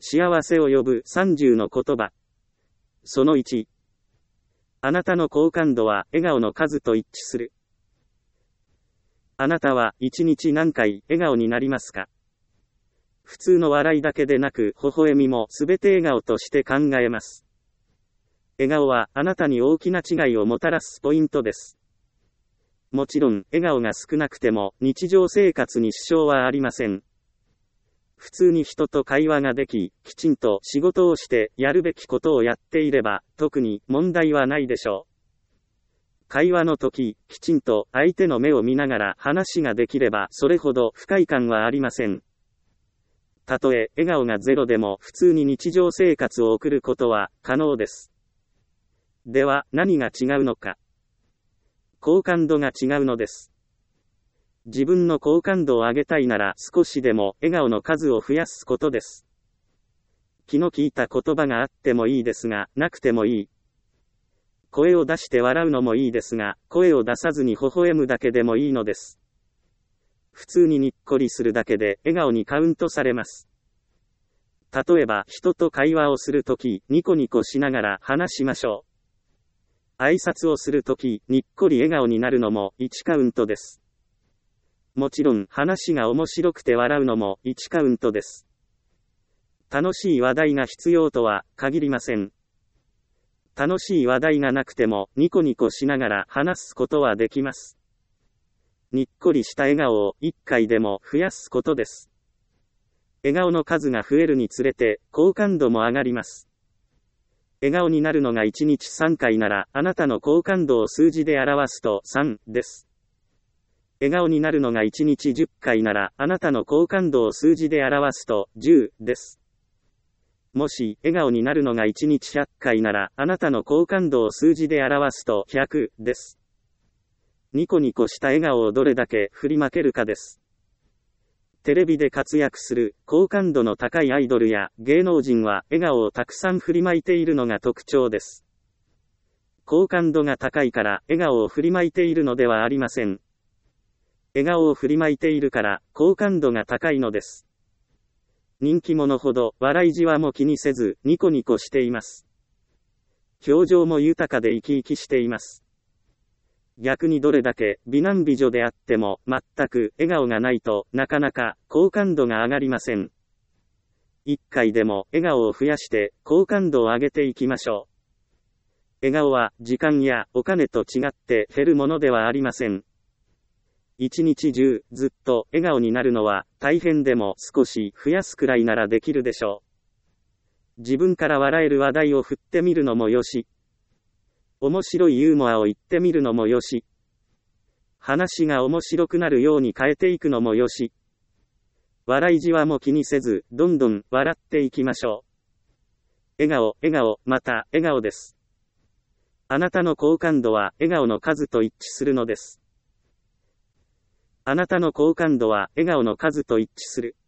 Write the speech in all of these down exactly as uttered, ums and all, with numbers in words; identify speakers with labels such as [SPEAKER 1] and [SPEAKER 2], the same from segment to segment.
[SPEAKER 1] 幸せを呼ぶさんじゅうの言葉。そのいち。あなたの好感度は笑顔の数と一致する。あなたはいちにち何回笑顔になりますか？普通の笑いだけでなく微笑みもすべて笑顔として考えます。笑顔はあなたに大きな違いをもたらすポイントです。もちろん笑顔が少なくても日常生活に支障はありません。普通に人と会話ができ、きちんと仕事をしてやるべきことをやっていれば、特に問題はないでしょう。会話の時、きちんと相手の目を見ながら話ができれば、それほど不快感はありません。たとえ笑顔がゼロでも普通に日常生活を送ることは可能です。では、何が違うのか。好感度が違うのです。自分の好感度を上げたいなら少しでも笑顔の数を増やすことです。気の利いた言葉があってもいいですが、なくてもいい。声を出して笑うのもいいですが、声を出さずに微笑むだけでもいいのです。普通ににっこりするだけで笑顔にカウントされます。例えば人と会話をするとき、ニコニコしながら話しましょう。挨拶をするとき、にっこり笑顔になるのもいちカウントです。もちろん話が面白くて笑うのもいちカウントです。楽しい話題が必要とは限りません。楽しい話題がなくてもニコニコしながら話すことはできます。にっこりした笑顔をいっかいでも増やすことです。笑顔の数が増えるにつれて好感度も上がります。笑顔になるのがいちにちさんかいならあなたの好感度を数字で表すとさんです。笑顔になるのがいちにちじゅっかいなら、あなたの好感度を数字で表すとじゅうです。もし、笑顔になるのがいちにちひゃっかいなら、あなたの好感度を数字で表すとひゃくです。ニコニコした笑顔をどれだけ振りまけるかです。テレビで活躍する好感度の高いアイドルや芸能人は笑顔をたくさん振りまいているのが特徴です。好感度が高いから笑顔を振りまいているのではありません。笑顔を振りまいているから好感度が高いのです。人気者ほど笑いじわも気にせずニコニコしています。表情も豊かで生き生きしています。逆にどれだけ美男美女であっても全く笑顔がないとなかなか好感度が上がりません。一回でも笑顔を増やして好感度を上げていきましょう。笑顔は時間やお金と違って減るものではありません。一日中ずっと笑顔になるのは大変でも少し増やすくらいならできるでしょう。自分から笑える話題を振ってみるのもよし、面白いユーモアを言ってみるのもよし、話が面白くなるように変えていくのもよし、笑いじわも気にせずどんどん笑っていきましょう。笑顔、笑顔、また笑顔です。あなたの好感度は笑顔の数と一致するのです。あなたの好感度は笑顔の数と一致する。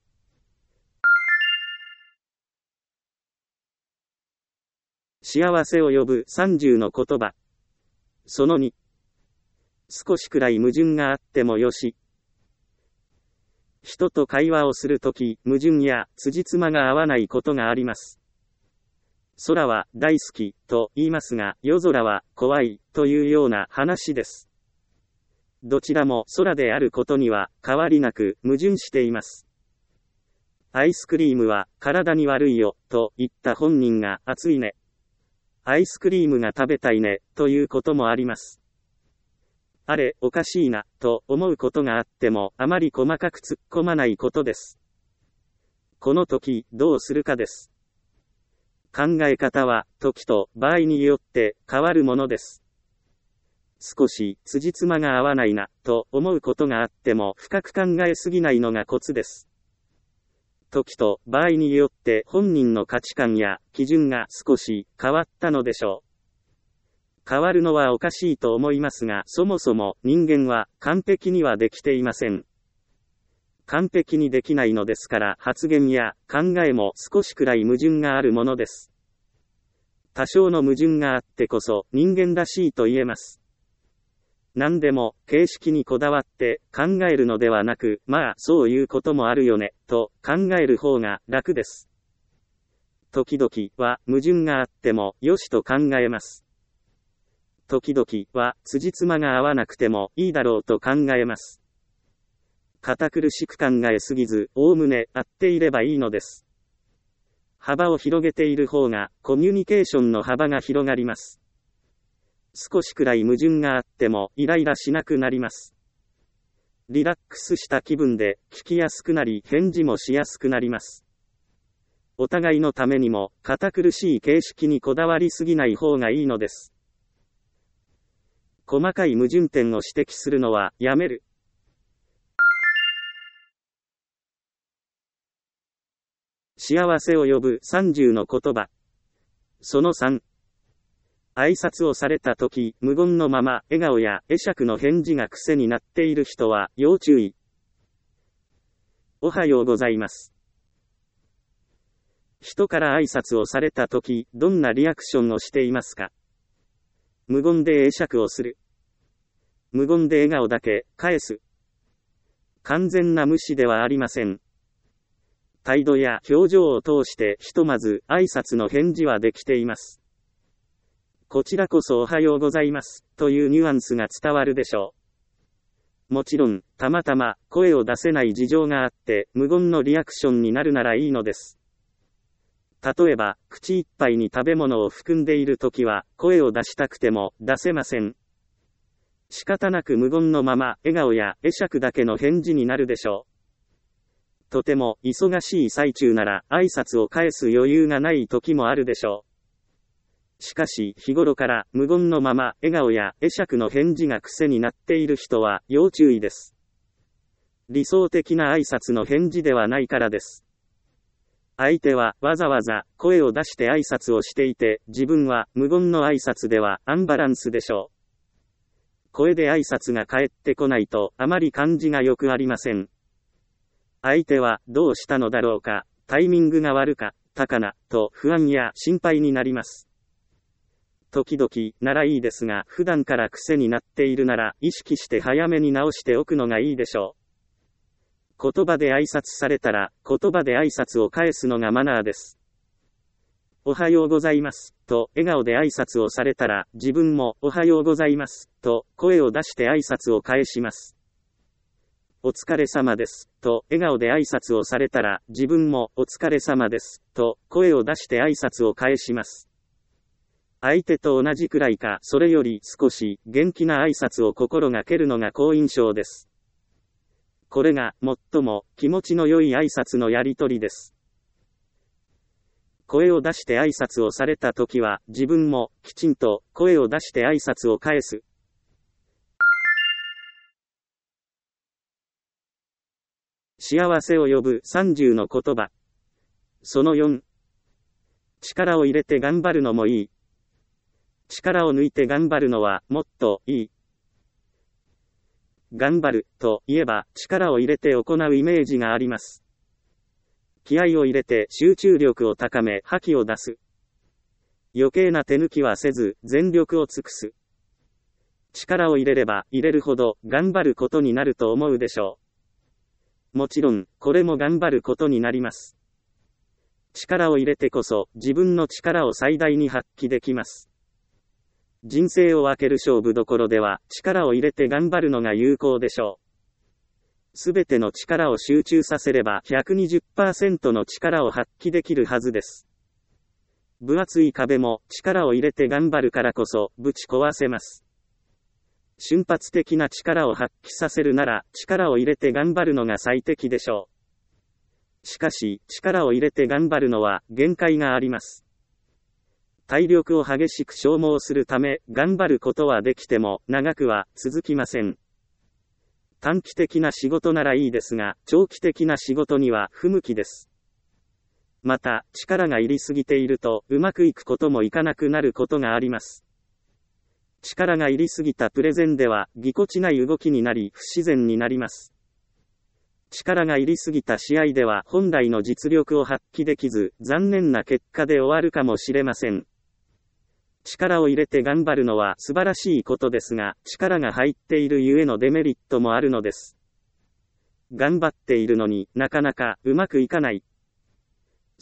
[SPEAKER 1] 幸せを呼ぶさんじゅうの言葉。そのに。少しくらい矛盾があってもよし。人と会話をするとき、矛盾や辻褄が合わないことがあります。空は大好きと言いますが、夜空は怖いというような話です。どちらも空であることには変わりなく矛盾しています。アイスクリームは体に悪いよと言った本人が暑いね。アイスクリームが食べたいねということもあります。あれ、おかしいなと思うことがあってもあまり細かく突っ込まないことです。この時どうするかです。考え方は時と場合によって変わるものです。少し辻褄が合わないなと思うことがあっても深く考えすぎないのがコツです。時と場合によって本人の価値観や基準が少し変わったのでしょう。変わるのはおかしいと思いますが、そもそも人間は完璧にはできていません。完璧にできないのですから発言や考えも少しくらい矛盾があるものです。多少の矛盾があってこそ人間らしいと言えます。何でも形式にこだわって考えるのではなく、まあそういうこともあるよねと考える方が楽です。 時々は矛盾があっても良しと考えます。時々は辻褄が合わなくてもいいだろうと考えます。堅苦しく考えすぎず、おおむね合っていればいいのです。幅を広げている方がコミュニケーションの幅が広がります。少しくらい矛盾があってもイライラしなくなります。リラックスした気分で聞きやすくなり返事もしやすくなります。お互いのためにも堅苦しい形式にこだわりすぎない方がいいのです。細かい矛盾点を指摘するのはやめる。幸せを呼ぶさんじゅうの言葉。そのさん。挨拶をされたとき、無言のまま笑顔や会釈の返事が癖になっている人は要注意。おはようございます。人から挨拶をされたとき、どんなリアクションをしていますか？無言で会釈をする。無言で笑顔だけ返す。完全な無視ではありません。態度や表情を通してひとまず挨拶の返事はできています。こちらこそおはようございますというニュアンスが伝わるでしょう。もちろん、たまたま声を出せない事情があって無言のリアクションになるならいいのです。例えば、口いっぱいに食べ物を含んでいるときは声を出したくても出せません。仕方なく無言のまま笑顔や会釈だけの返事になるでしょう。とても忙しい最中なら挨拶を返す余裕がない時もあるでしょう。しかし日頃から無言のまま笑顔や会釈の返事が癖になっている人は要注意です。理想的な挨拶の返事ではないからです。相手はわざわざ声を出して挨拶をしていて、自分は無言の挨拶ではアンバランスでしょう。声で挨拶が返ってこないとあまり感じがよくありません。相手はどうしたのだろうか、タイミングが悪かったかな、と不安や心配になります。時々ならいいですが、普段から癖になっているなら意識して早めに直しておくのがいいでしょう。言葉で挨拶されたら、言葉で挨拶を返すのがマナーです。おはようございます、と笑顔で挨拶をされたら、自分もおはようございます、と声を出して挨拶を返します。お疲れ様です、と笑顔で挨拶をされたら、自分もお疲れ様です、と声を出して挨拶を返します。相手と同じくらいか、それより少し元気な挨拶を心がけるのが好印象です。これが最も気持ちの良い挨拶のやりとりです。声を出して挨拶をされたときは、自分もきちんと声を出して挨拶を返す。幸せを呼ぶさんじゅうの言葉。そのよん。力を入れて頑張るのもいい。力を抜いて頑張るのはもっといい。頑張るといえば力を入れて行うイメージがあります。気合を入れて集中力を高め覇気を出す。余計な手抜きはせず全力を尽くす。力を入れれば入れるほど頑張ることになると思うでしょう。もちろんこれも頑張ることになります。力を入れてこそ自分の力を最大に発揮できます。人生を分ける勝負どころでは力を入れて頑張るのが有効でしょう。すべての力を集中させれば ひゃくにじゅっパーセント の力を発揮できるはずです。分厚い壁も力を入れて頑張るからこそぶち壊せます。瞬発的な力を発揮させるなら力を入れて頑張るのが最適でしょう。しかし力を入れて頑張るのは限界があります。体力を激しく消耗するため頑張ることはできても長くは続きません。短期的な仕事ならいいですが長期的な仕事には不向きです。また力が入りすぎているとうまくいくこともいかなくなることがあります。力が入りすぎたプレゼンではぎこちない動きになり不自然になります。力が入りすぎた試合では本来の実力を発揮できず残念な結果で終わるかもしれません。力を入れて頑張るのは素晴らしいことですが、力が入っているゆえのデメリットもあるのです。頑張っているのになかなかうまくいかない。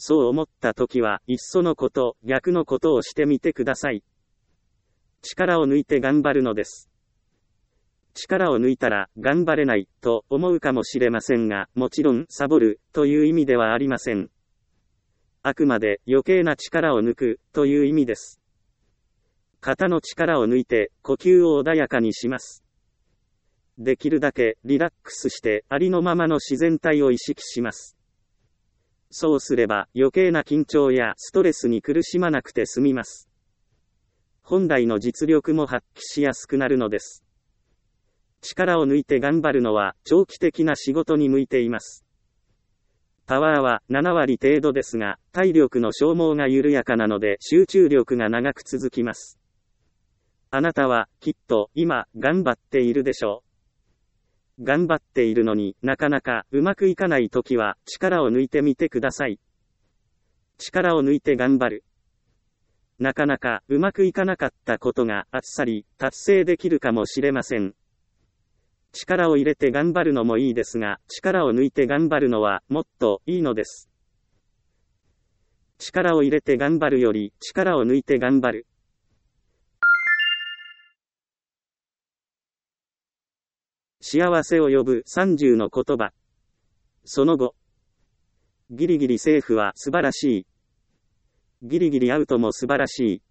[SPEAKER 1] そう思ったときは、いっそのこと、逆のことをしてみてください。力を抜いて頑張るのです。力を抜いたら、頑張れない、と思うかもしれませんが、もちろん、サボる、という意味ではありません。あくまで、余計な力を抜く、という意味です。肩の力を抜いて、呼吸を穏やかにします。できるだけ、リラックスして、ありのままの自然体を意識します。そうすれば、余計な緊張やストレスに苦しまなくて済みます。本来の実力も発揮しやすくなるのです。力を抜いて頑張るのは、長期的な仕事に向いています。パワーはななわり程度ですが、体力の消耗が緩やかなので集中力が長く続きます。あなたは、きっと、今、頑張っているでしょう。頑張っているのになかなかうまくいかないときは、力を抜いてみてください。力を抜いて頑張る。なかなかうまくいかなかったことがあっさり達成できるかもしれません。力を入れて頑張るのもいいですが、力を抜いて頑張るのはもっといいのです。力を入れて頑張るより力を抜いて頑張る。幸せを呼ぶさんじゅうの言葉。その後。ギリギリセーフは素晴らしい。ギリギリアウトも素晴らしい。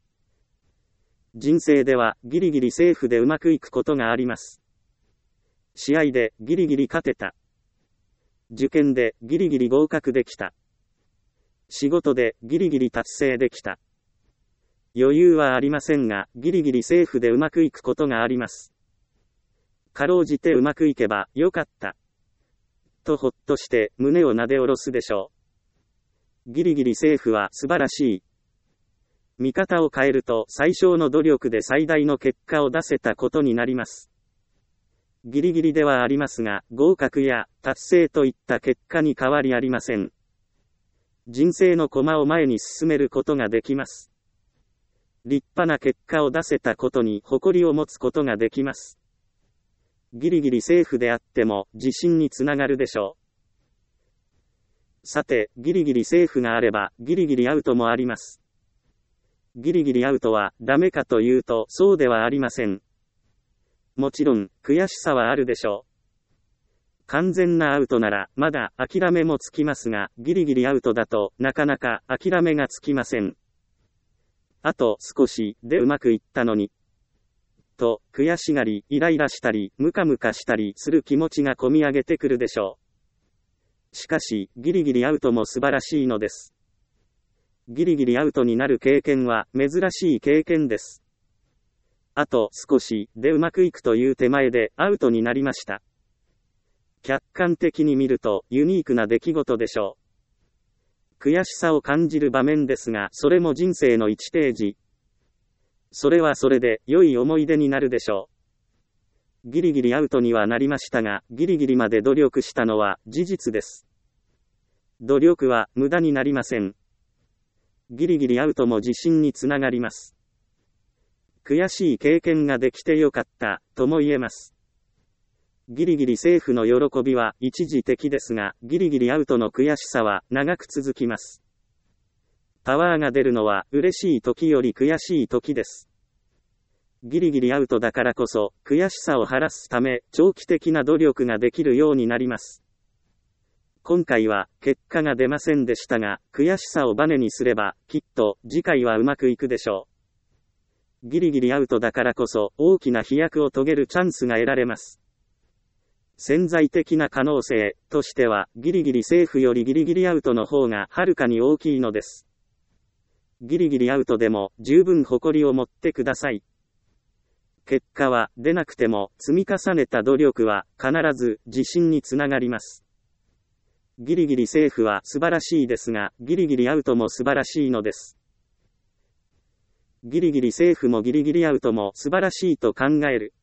[SPEAKER 1] 人生ではギリギリセーフでうまくいくことがあります。試合でギリギリ勝てた。受験でギリギリ合格できた。仕事でギリギリ達成できた。余裕はありませんが、ギリギリセーフでうまくいくことがあります。かろうじてうまくいけばよかった。とほっとして胸をなで下ろすでしょう。ギリギリセーフは素晴らしい。見方を変えると最小の努力で最大の結果を出せたことになります。ギリギリではありますが、合格や達成といった結果に変わりありません。人生の駒を前に進めることができます。立派な結果を出せたことに誇りを持つことができます。ギリギリセーフであっても自信につながるでしょう。さて、ギリギリセーフがあればギリギリアウトもあります。ギリギリアウトはダメかというとそうではありません。もちろん、悔しさはあるでしょう。完全なアウトなら、まだ諦めもつきますが、ギリギリアウトだと、なかなか諦めがつきません。あと少しでうまくいったのに。と、悔しがり、イライラしたり、ムカムカしたりする気持ちがこみ上げてくるでしょう。しかし、ギリギリアウトも素晴らしいのです。ギリギリアウトになる経験は、珍しい経験です。あと少しでうまくいくという手前でアウトになりました。客観的に見るとユニークな出来事でしょう。悔しさを感じる場面ですが、それも人生のいちページ。それはそれで良い思い出になるでしょう。ギリギリアウトにはなりましたが、ギリギリまで努力したのは事実です。努力は無駄になりません。ギリギリアウトも自信につながります。悔しい経験ができてよかった、とも言えます。ギリギリセーフの喜びは一時的ですが、ギリギリアウトの悔しさは長く続きます。パワーが出るのは嬉しい時より悔しい時です。ギリギリアウトだからこそ、悔しさを晴らすため、長期的な努力ができるようになります。今回は結果が出ませんでしたが、悔しさをバネにすれば、きっと次回はうまくいくでしょう。ギリギリアウトだからこそ大きな飛躍を遂げるチャンスが得られます。潜在的な可能性としてはギリギリセーフよりギリギリアウトの方がはるかに大きいのです。ギリギリアウトでも十分誇りを持ってください。結果は出なくても積み重ねた努力は必ず自信につながります。ギリギリセーフは素晴らしいですが、ギリギリアウトも素晴らしいのです。ギリギリセーフもギリギリアウトも素晴らしいと考える。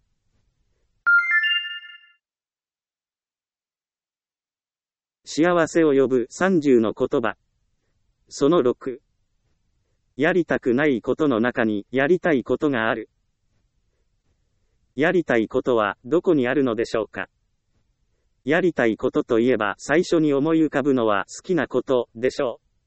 [SPEAKER 1] 幸せを呼ぶさんじゅうの言葉。そのろく。やりたくないことの中にやりたいことがある。やりたいことはどこにあるのでしょうか。やりたいことといえば最初に思い浮かぶのは好きなことでしょう。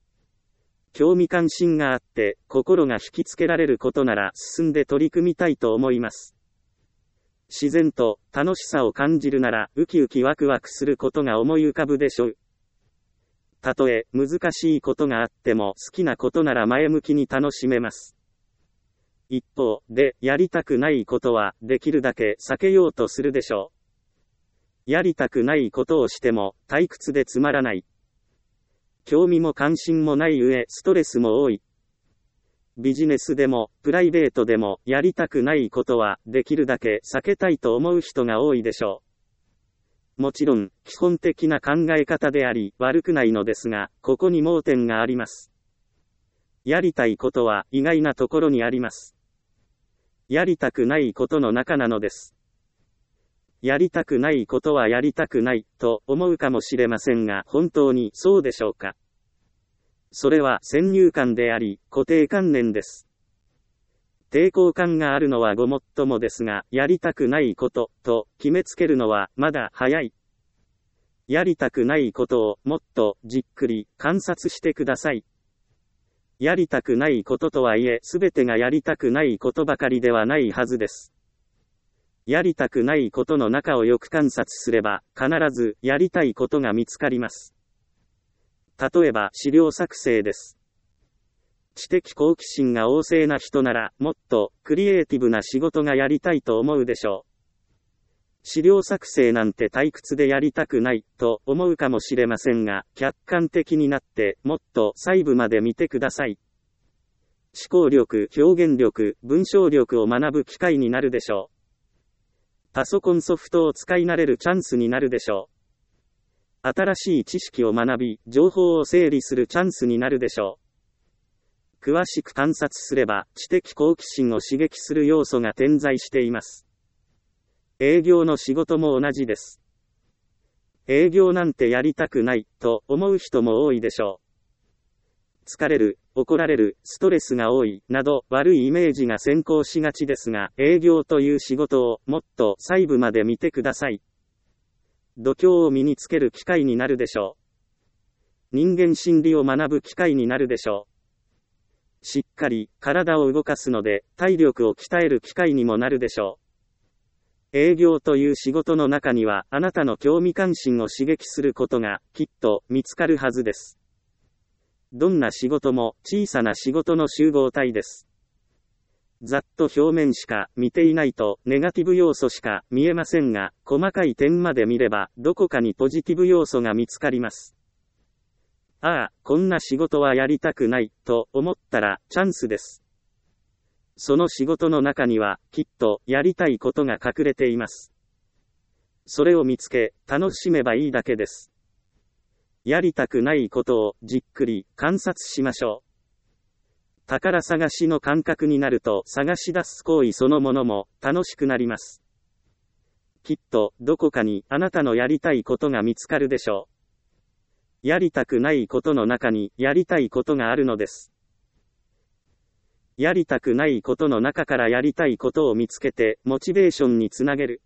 [SPEAKER 1] 興味関心があって、心が引きつけられることなら進んで取り組みたいと思います。自然と楽しさを感じるならウキウキワクワクすることが思い浮かぶでしょう。たとえ難しいことがあっても好きなことなら前向きに楽しめます。一方で、やりたくないことはできるだけ避けようとするでしょう。やりたくないことをしても退屈でつまらない。興味も関心もない上ストレスも多い。ビジネスでもプライベートでもやりたくないことはできるだけ避けたいと思う人が多いでしょう。もちろん基本的な考え方であり悪くないのですが、ここに盲点があります。やりたいことは意外なところにあります。やりたくないことの中なのです。やりたくないことはやりたくないと思うかもしれませんが、本当にそうでしょうか。それは先入観であり、固定観念です。抵抗感があるのはごもっともですが、やりたくないことと決めつけるのはまだ早い。やりたくないことをもっとじっくり観察してください。やりたくないこととはいえ、すべてがやりたくないことばかりではないはずです。やりたくないことの中をよく観察すれば、必ずやりたいことが見つかります。例えば資料作成です。知的好奇心が旺盛な人なら、もっとクリエイティブな仕事がやりたいと思うでしょう。資料作成なんて退屈でやりたくないと思うかもしれませんが、客観的になってもっと細部まで見てください。思考力、表現力、文章力を学ぶ機会になるでしょう。パソコンソフトを使い慣れるチャンスになるでしょう。新しい知識を学び、情報を整理するチャンスになるでしょう。詳しく観察すれば、知的好奇心を刺激する要素が点在しています。営業の仕事も同じです。営業なんてやりたくないと思う人も多いでしょう。疲れる、怒られる、ストレスが多い、など悪いイメージが先行しがちですが、営業という仕事をもっと細部まで見てください。度胸を身につける機会になるでしょう。人間心理を学ぶ機会になるでしょう。しっかり体を動かすので、体力を鍛える機会にもなるでしょう。営業という仕事の中には、あなたの興味関心を刺激することがきっと見つかるはずです。どんな仕事も小さな仕事の集合体です。ざっと表面しか見ていないとネガティブ要素しか見えませんが、細かい点まで見ればどこかにポジティブ要素が見つかります。ああ、こんな仕事はやりたくないと思ったらチャンスです。その仕事の中にはきっとやりたいことが隠れています。それを見つけ楽しめばいいだけです。やりたくないことをじっくり観察しましょう。宝探しの感覚になると探し出す行為そのものも楽しくなります。きっとどこかにあなたのやりたいことが見つかるでしょう。やりたくないことの中にやりたいことがあるのです。やりたくないことの中からやりたいことを見つけてモチベーションにつなげる。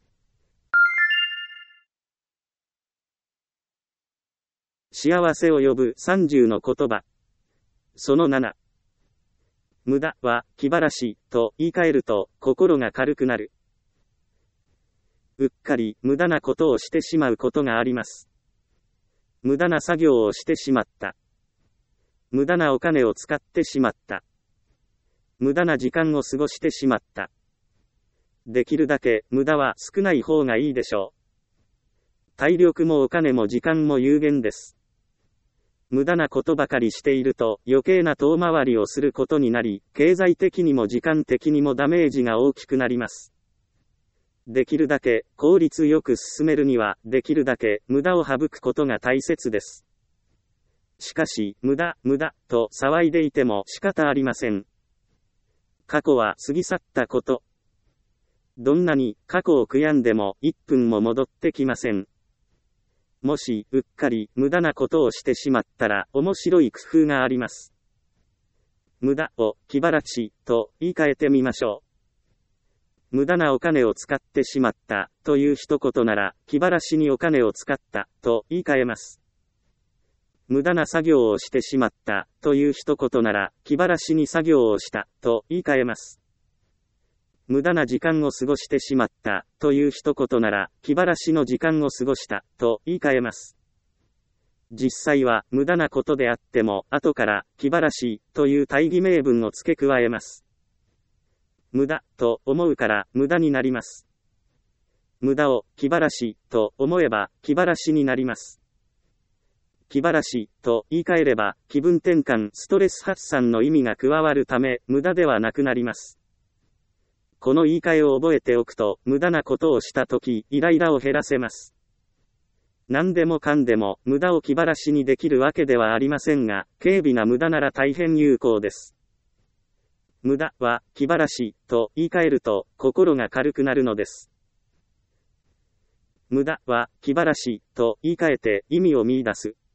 [SPEAKER 1] 幸せを呼ぶさんじゅうの言葉。そのなな。無駄は気晴らしと言い換えると心が軽くなる。うっかり無駄なことをしてしまうことがあります。無駄な作業をしてしまった。無駄なお金を使ってしまった。無駄な時間を過ごしてしまった。できるだけ無駄は少ない方がいいでしょう。体力もお金も時間も有限です。無駄なことばかりしていると余計な遠回りをすることになり、経済的にも時間的にもダメージが大きくなります。できるだけ効率よく進めるには、できるだけ無駄を省くことが大切です。しかし、無駄、無駄と騒いでいても仕方ありません。過去は過ぎ去ったこと。どんなに過去を悔やんでもいっぷんも戻ってきません。もし、うっかり無駄なことをしてしまったら、面白い工夫があります。無駄を気晴らしと言い換えてみましょう。無駄なお金を使ってしまったという一言なら、気晴らしにお金を使ったと言い換えます。 無駄な作業をしてしまった、という一言なら、気晴らしに作業をした、と言い換えます。無駄な時間を過ごしてしまった、という一言なら、気晴らしの時間を過ごした、と言い換えます。実際は、無駄なことであっても、後から、気晴らし、という大義名分を付け加えます。無駄、と思うから、無駄になります。無駄を、気晴らし、と思えば、気晴らしになります。気晴らし、と言い換えれば、気分転換、ストレス発散の意味が加わるため、無駄ではなくなります。この言い換えを覚えておくと、無駄なことをしたとき、イライラを減らせます。何でもかんでも、無駄を気晴らしにできるわけではありませんが、軽微な無駄なら大変有効です。無駄は、気晴らし、と言い換えると、心が軽くなるのです。無駄は、気晴らし、と言い換えて、意味を見出す。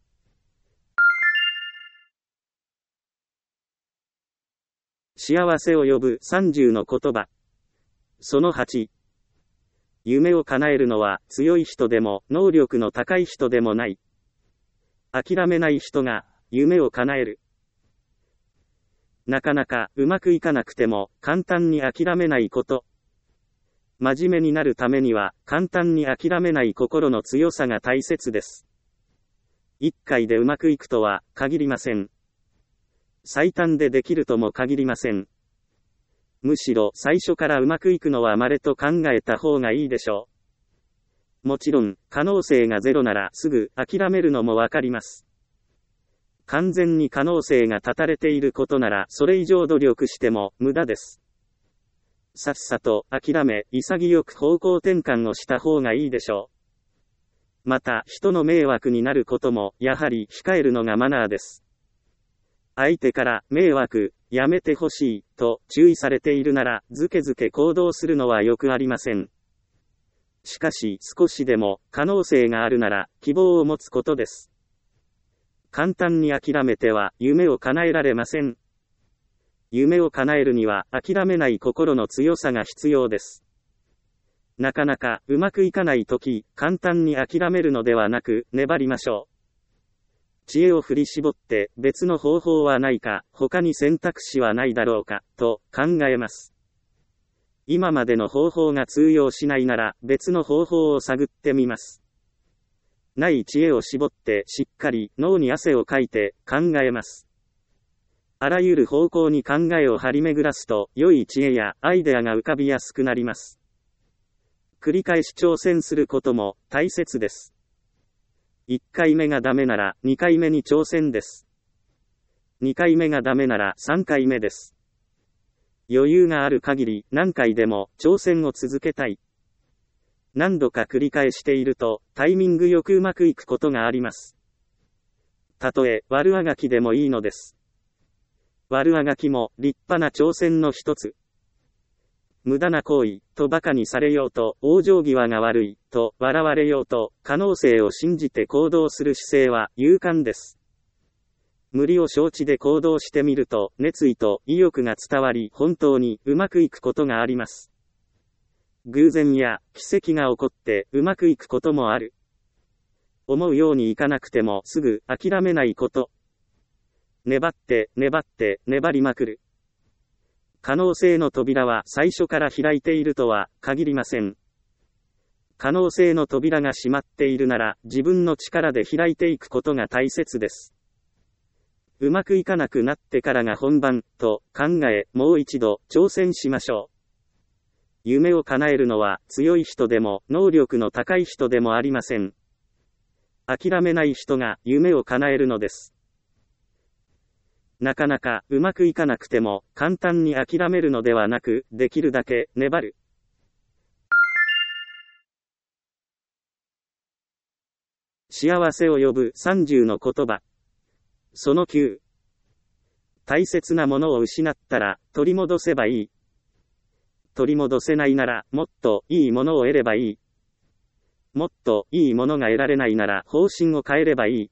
[SPEAKER 1] 幸せを呼ぶさんじゅうの言葉。そのはち。夢を叶えるのは強い人でも能力の高い人でもない。諦めない人が夢を叶える。なかなかうまくいかなくても簡単に諦めないこと。真面目になるためには簡単に諦めない心の強さが大切です。一回でうまくいくとは限りません。最短でできるとも限りません。むしろ最初からうまくいくのは稀と考えた方がいいでしょう。もちろん、可能性がゼロならすぐ諦めるのもわかります。完全に可能性が絶たれていることならそれ以上努力しても無駄です。さっさと諦め、潔く方向転換をした方がいいでしょう。また、人の迷惑になることもやはり控えるのがマナーです。相手から迷惑、やめてほしい、と注意されているなら、ずけずけ行動するのはよくありません。しかし、少しでも可能性があるなら、希望を持つことです。簡単に諦めては、夢を叶えられません。夢を叶えるには、諦めない心の強さが必要です。なかなか、うまくいかないとき、簡単に諦めるのではなく、粘りましょう。知恵を振り絞って別の方法はないか、他に選択肢はないだろうか、と考えます。今までの方法が通用しないなら別の方法を探ってみます。ない知恵を絞ってしっかり脳に汗をかいて考えます。あらゆる方向に考えを張り巡らすと良い知恵やアイデアが浮かびやすくなります。繰り返し挑戦することも大切です。いっかいめがダメならにかいめに挑戦です。にかいめがダメならさんかいめです。余裕がある限り何回でも挑戦を続けたい。何度か繰り返しているとタイミングよくうまくいくことがあります。たとえ悪あがきでもいいのです。悪あがきも立派な挑戦の一つ。無駄な行為、と馬鹿にされようと、往生際が悪い、と笑われようと、可能性を信じて行動する姿勢は勇敢です。無理を承知で行動してみると、熱意と意欲が伝わり、本当にうまくいくことがあります。偶然や奇跡が起こってうまくいくこともある。思うようにいかなくてもすぐ諦めないこと。粘って、粘って、粘りまくる。可能性の扉は最初から開いているとは限りません。可能性の扉が閉まっているなら自分の力で開いていくことが大切です。うまくいかなくなってからが本番と考え、もう一度挑戦しましょう。夢を叶えるのは強い人でも能力の高い人でもありません。諦めない人が夢を叶えるのです。なかなかうまくいかなくても簡単に諦めるのではなく、できるだけ粘る。幸せを呼ぶさんじゅうの言葉。そのきゅう。大切なものを失ったら取り戻せばいい。取り戻せないならもっといいものを得ればいい。もっといいものが得られないなら方針を変えればいい。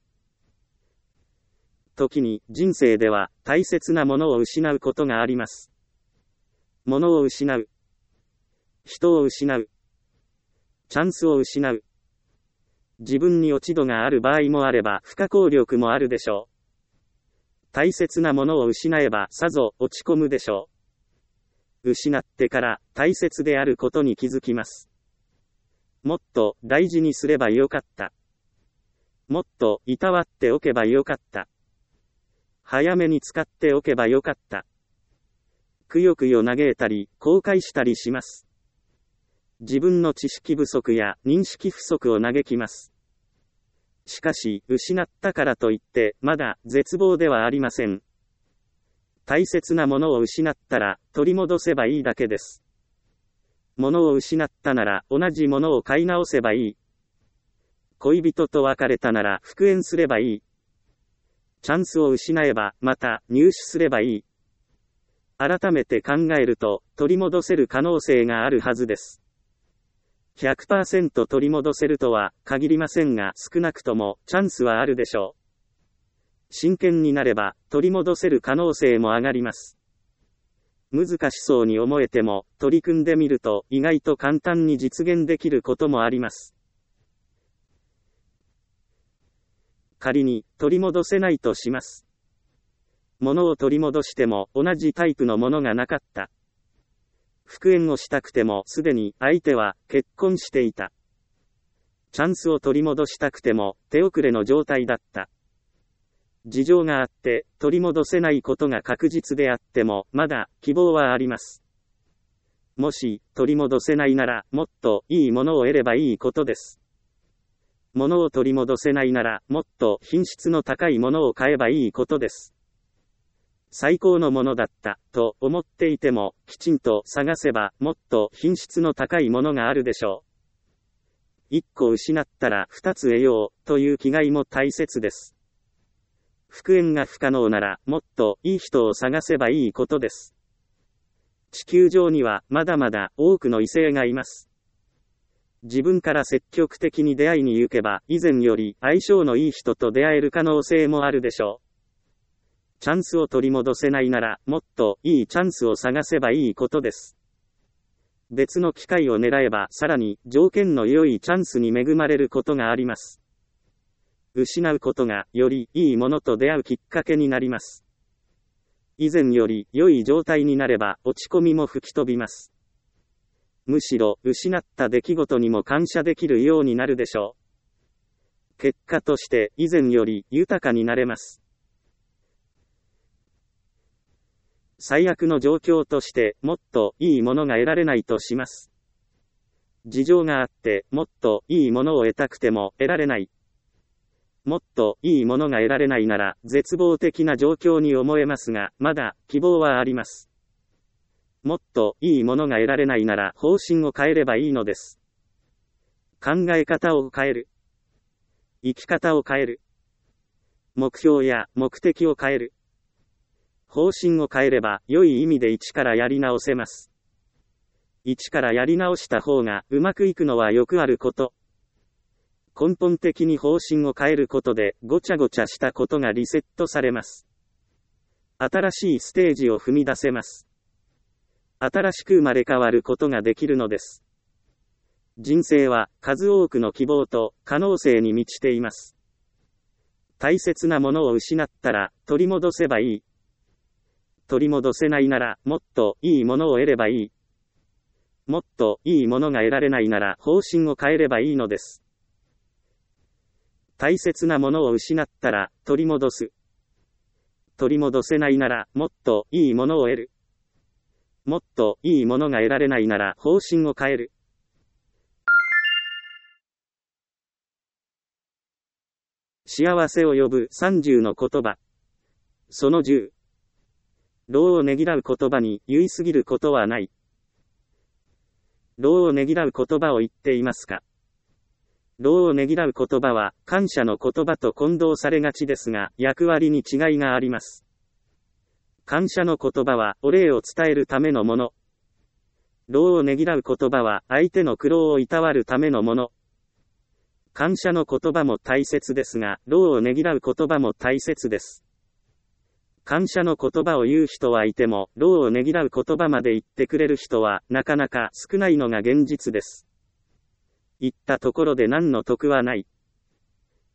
[SPEAKER 1] 時に人生では大切なものを失うことがあります。物を失う。人を失う。チャンスを失う。 自分に落ち度がある場合もあれば不可抗力もあるでしょう。大切なものを失えばさぞ落ち込むでしょう。失ってから大切であることに気づきます。もっと大事にすればよかった。もっといたわっておけばよかった。早めに使っておけばよかった。くよくよ嘆いたり後悔したりします。自分の知識不足や認識不足を嘆きます。しかし、失ったからといって、まだ絶望ではありません。大切なものを失ったら、取り戻せばいいだけです。物を失ったなら、同じものを買い直せばいい。恋人と別れたなら、復縁すればいい。チャンスを失えば、また入手すればいい。改めて考えると、取り戻せる可能性があるはずです。ひゃくパーセント 取り戻せるとは限りませんが、少なくともチャンスはあるでしょう。真剣になれば取り戻せる可能性も上がります。難しそうに思えても取り組んでみると意外と簡単に実現できることもあります。仮に取り戻せないとします。物を取り戻しても同じタイプのものがなかった。復縁をしたくてもすでに相手は結婚していた。チャンスを取り戻したくても手遅れの状態だった。事情があって取り戻せないことが確実であってもまだ希望はあります。もし取り戻せないならもっといいものを得ればいいことです。物を取り戻せないならもっと品質の高いものを買えばいいことです。最高のものだったと思っていてもきちんと探せばもっと品質の高いものがあるでしょう。一個失ったら二つ得ようという気概も大切です。復縁が不可能ならもっといい人を探せばいいことです。地球上にはまだまだ多くの異性がいます。自分から積極的に出会いに行けば以前より相性のいい人と出会える可能性もあるでしょう。チャンスを取り戻せないなら、もっといいチャンスを探せばいいことです。別の機会を狙えば、さらに条件の良いチャンスに恵まれることがあります。失うことがよりいいものと出会うきっかけになります。以前より良い状態になれば、落ち込みも吹き飛びます。むしろ、失った出来事にも感謝できるようになるでしょう。結果として、以前より豊かになれます。最悪の状況として、もっといいものが得られないとします。事情があって、もっといいものを得たくても得られない。もっといいものが得られないなら、絶望的な状況に思えますが、まだ希望はあります。もっといいものが得られないなら、方針を変えればいいのです。考え方を変える。生き方を変える。目標や目的を変える。方針を変えれば、良い意味で一からやり直せます。一からやり直した方がうまくいくのはよくあること。根本的に方針を変えることで、ごちゃごちゃしたことがリセットされます。新しいステージを踏み出せます。新しく生まれ変わることができるのです。人生は数多くの希望と可能性に満ちています。大切なものを失ったら取り戻せばいい。取り戻せないならもっといいものを得ればいい。もっといいものが得られないなら方針を変えればいいのです。大切なものを失ったら取り戻す。取り戻せないならもっといいものを得る。もっといいものが得られないなら方針を変える。幸せを呼ぶさんじゅうの言葉。そのじゅう。労をねぎらう言葉に言いすぎることはない。労をねぎらう言葉を言っていますか？労をねぎらう言葉は感謝の言葉と混同されがちですが、役割に違いがあります。感謝の言葉はお礼を伝えるためのもの。労をねぎらう言葉は相手の苦労をいたわるためのもの。感謝の言葉も大切ですが、労をねぎらう言葉も大切です。感謝の言葉を言う人はいても、労をねぎらう言葉まで言ってくれる人は、なかなか少ないのが現実です。言ったところで何の得はない。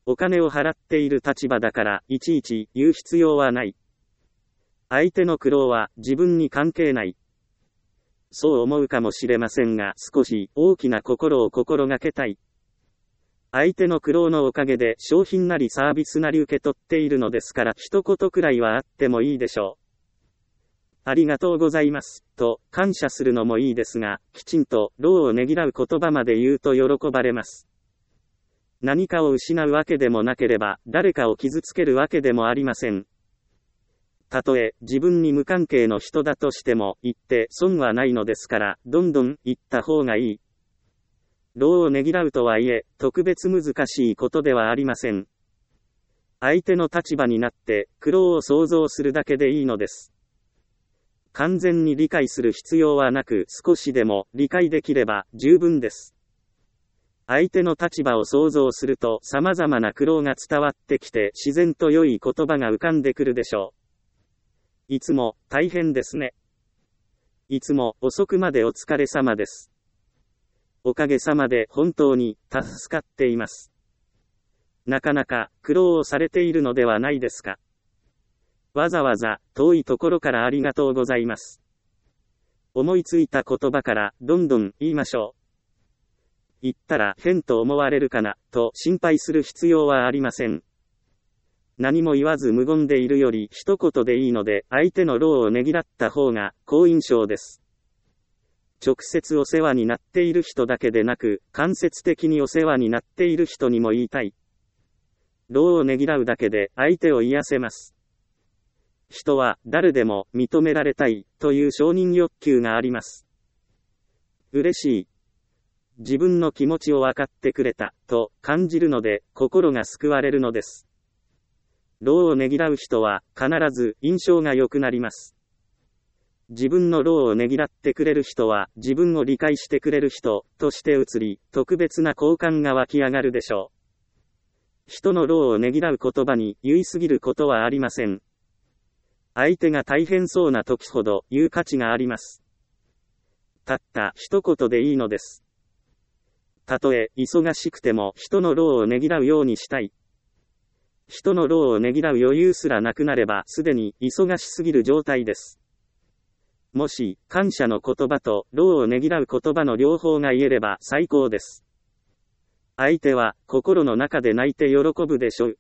[SPEAKER 1] お金を払っている立場だからいちいち言う必要はない。相手の苦労は自分に関係ない。そう思うかもしれませんが、少し大きな心を心がけたい。相手の苦労のおかげで商品なりサービスなり受け取っているのですから、一言くらいはあってもいいでしょう。ありがとうございます、と感謝するのもいいですが、きちんと労をねぎらう言葉まで言うと喜ばれます。何かを失うわけでもなければ、誰かを傷つけるわけでもありません。たとえ自分に無関係の人だとしても、言って損はないのですから、どんどん言った方がいい。労をねぎらうとはいえ、特別難しいことではありません。相手の立場になって、苦労を想像するだけでいいのです。完全に理解する必要はなく、少しでも理解できれば十分です。相手の立場を想像すると、様々な苦労が伝わってきて、自然と良い言葉が浮かんでくるでしょう。いつも大変ですね。いつも遅くまでお疲れ様です。おかげさまで本当に助かっています。なかなか苦労をされているのではないですか。わざわざ遠いところからありがとうございます。思いついた言葉からどんどん言いましょう。言ったら変と思われるかなと心配する必要はありません。何も言わず無言でいるより一言でいいので、相手の労をねぎらった方が好印象です。直接お世話になっている人だけでなく、間接的にお世話になっている人にも言いたい。労をねぎらうだけで相手を癒せます。人は誰でも認められたいという承認欲求があります。嬉しい。自分の気持ちを分かってくれたと感じるので心が救われるのです。労をねぎらう人は必ず印象が良くなります。自分の労をねぎらってくれる人は自分を理解してくれる人として移り、特別な好感が湧き上がるでしょう。人の労をねぎらう言葉に言いすぎることはありません。相手が大変そうな時ほど言う価値があります。たった一言でいいのです。たとえ忙しくても人の労をねぎらうようにしたい。人の労をねぎらう余裕すらなくなればすでに忙しすぎる状態です。もし感謝の言葉と労をねぎらう言葉の両方が言えれば最高です。相手は心の中で泣いて喜ぶでしょう。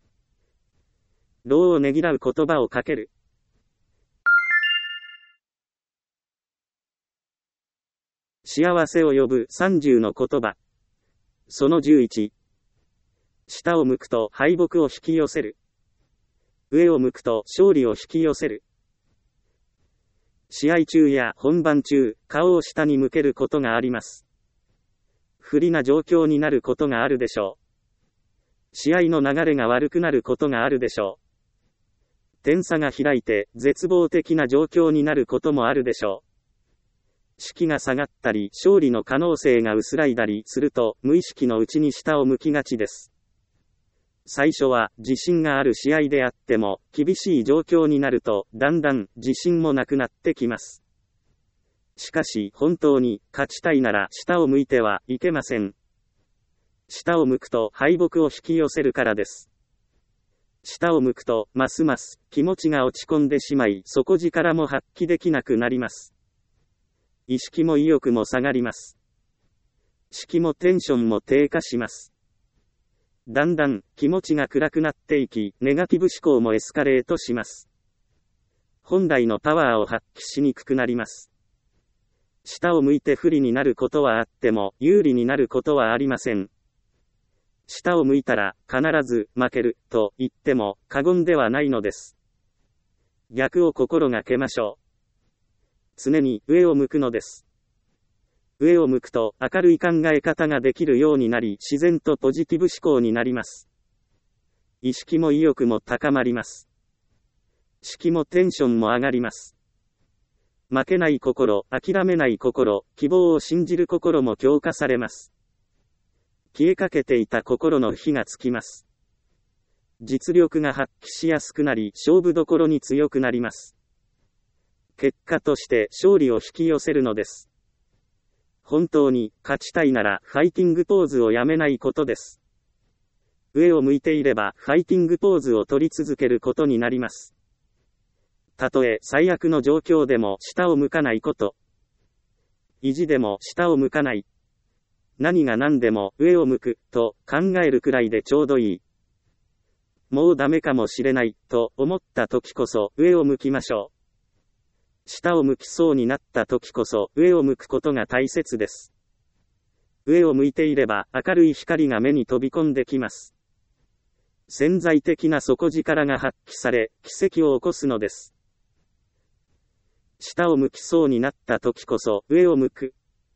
[SPEAKER 1] 労をねぎらう言葉をかける。幸せを呼ぶさんじゅうの言葉。そのじゅういち。下を向くと敗北を引き寄せる。上を向くと勝利を引き寄せる。試合中や本番中、顔を下に向けることがあります。不利な状況になることがあるでしょう。試合の流れが悪くなることがあるでしょう。点差が開いて絶望的な状況になることもあるでしょう。士気が下がったり、勝利の可能性が薄らいだりすると、無意識のうちに下を向きがちです。最初は自信がある試合であっても、厳しい状況になると、だんだん自信もなくなってきます。しかし、本当に勝ちたいなら下を向いてはいけません。下を向くと敗北を引き寄せるからです。下を向くと、ますます気持ちが落ち込んでしまい、底力も発揮できなくなります。意識も意欲も下がります。士気もテンションも低下します。だんだん気持ちが暗くなっていき、ネガティブ思考もエスカレートします。本来のパワーを発揮しにくくなります。下を向いて不利になることはあっても、有利になることはありません。下を向いたら必ず負けると言っても過言ではないのです。逆を心がけましょう。常に上を向くのです。上を向くと明るい考え方ができるようになり、自然とポジティブ思考になります。意識も意欲も高まります。士気もテンションも上がります。負けない心、諦めない心、希望を信じる心も強化されます。消えかけていた心の火がつきます。実力が発揮しやすくなり、勝負どころに強くなります。結果として勝利を引き寄せるのです。本当に勝ちたいならファイティングポーズをやめないことです。 上を向いていればファイティングポーズを取り続けることになります。たとえ最悪の状況でも下を向かないこと。意地でも下を向かない。何が何でも上を向くと考えるくらいでちょうどいい。もうダメかもしれないと思った時こそ上を向きましょう。下を向きそうになった時こそ上を向くことが大切です。上を向いていれば明るい光が目に飛び込んできます。潜在的な底力が発揮され、奇跡を起こすのです。下を向きそうになった時こそ上を向く。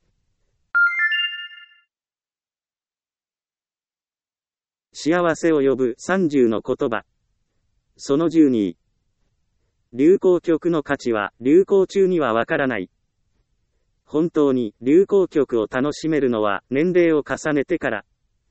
[SPEAKER 1] 幸せを呼ぶさんじゅうの言葉。そのじゅうに。流行曲の価値は流行中にはわからない。本当に流行曲を楽しめるのは年齢を重ねてから。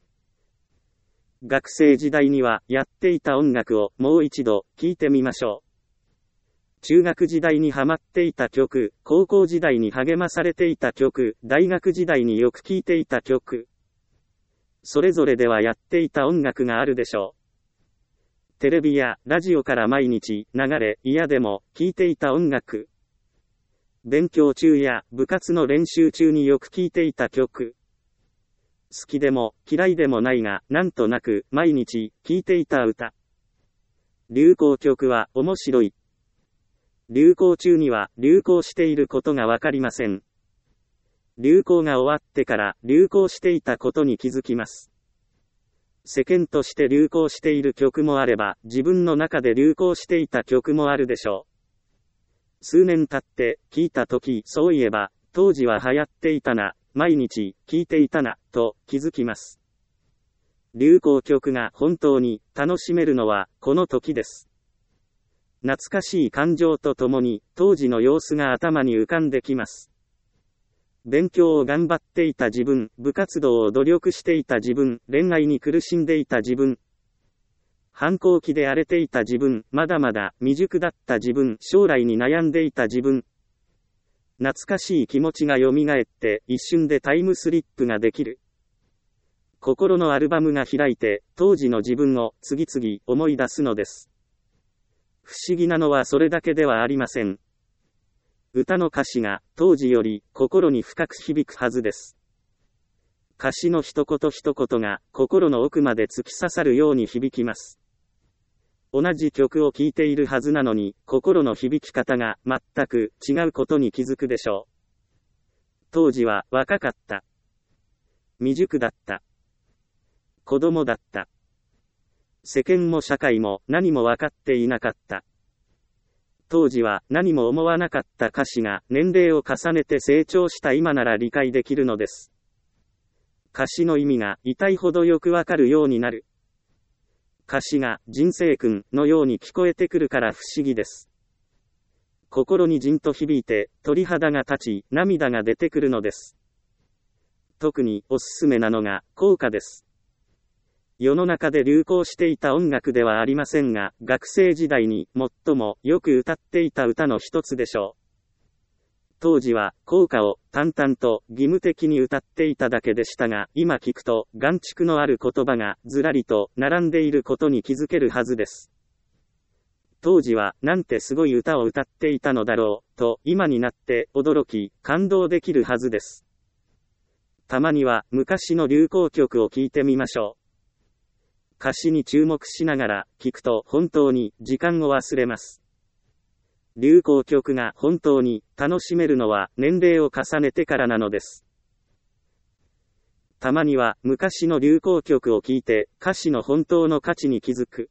[SPEAKER 1] 学生時代にはやっていた音楽をもう一度聴いてみましょう。中学時代にハマっていた曲、高校時代に励まされていた曲、大学時代によく聴いていた曲。それぞれではやっていた音楽があるでしょう。テレビやラジオから毎日流れ、嫌でも聴いていた音楽。勉強中や部活の練習中によく聴いていた曲。好きでも嫌いでもないが、なんとなく毎日聴いていた歌。流行曲は面白い。流行中には流行していることがわかりません。流行が終わってから流行していたことに気づきます。世間として流行している曲もあれば、自分の中で流行していた曲もあるでしょう。数年経って聞いたとき、そういえば、当時は流行っていたな、毎日聞いていたな、と気づきます。流行曲が本当に楽しめるのはこの時です。懐かしい感情とともに当時の様子が頭に浮かんできます。勉強を頑張っていた自分、部活動を努力していた自分、恋愛に苦しんでいた自分、反抗期で荒れていた自分、まだまだ未熟だった自分、将来に悩んでいた自分。懐かしい気持ちが蘇って一瞬でタイムスリップができる。心のアルバムが開いて当時の自分を次々思い出すのです。不思議なのはそれだけではありません。歌の歌詞が当時より心に深く響くはずです。歌詞の一言一言が心の奥まで突き刺さるように響きます。同じ曲を聴いているはずなのに心の響き方が全く違うことに気づくでしょう。当時は若かった。未熟だった。子供だった。世間も社会も何も分かっていなかった。当時は何も思わなかった歌詞が年齢を重ねて成長した今なら理解できるのです。歌詞の意味が痛いほどよくわかるようになる。歌詞が人生訓のように聞こえてくるから不思議です。心にじんと響いて鳥肌が立ち涙が出てくるのです。特におすすめなのが校歌です。世の中で流行していた音楽ではありませんが、学生時代に最もよく歌っていた歌の一つでしょう。当時は校歌を淡々と義務的に歌っていただけでしたが、今聞くと眼蓄のある言葉がずらりと並んでいることに気づけるはずです。当時はなんてすごい歌を歌っていたのだろう、と今になって驚き、感動できるはずです。たまには昔の流行曲を聴いてみましょう。歌詞に注目しながら聞くと本当に時間を忘れます。流行曲が本当に楽しめるのは年齢を重ねてからなのです。たまには昔の流行曲を聴いて歌詞の本当の価値に気づく。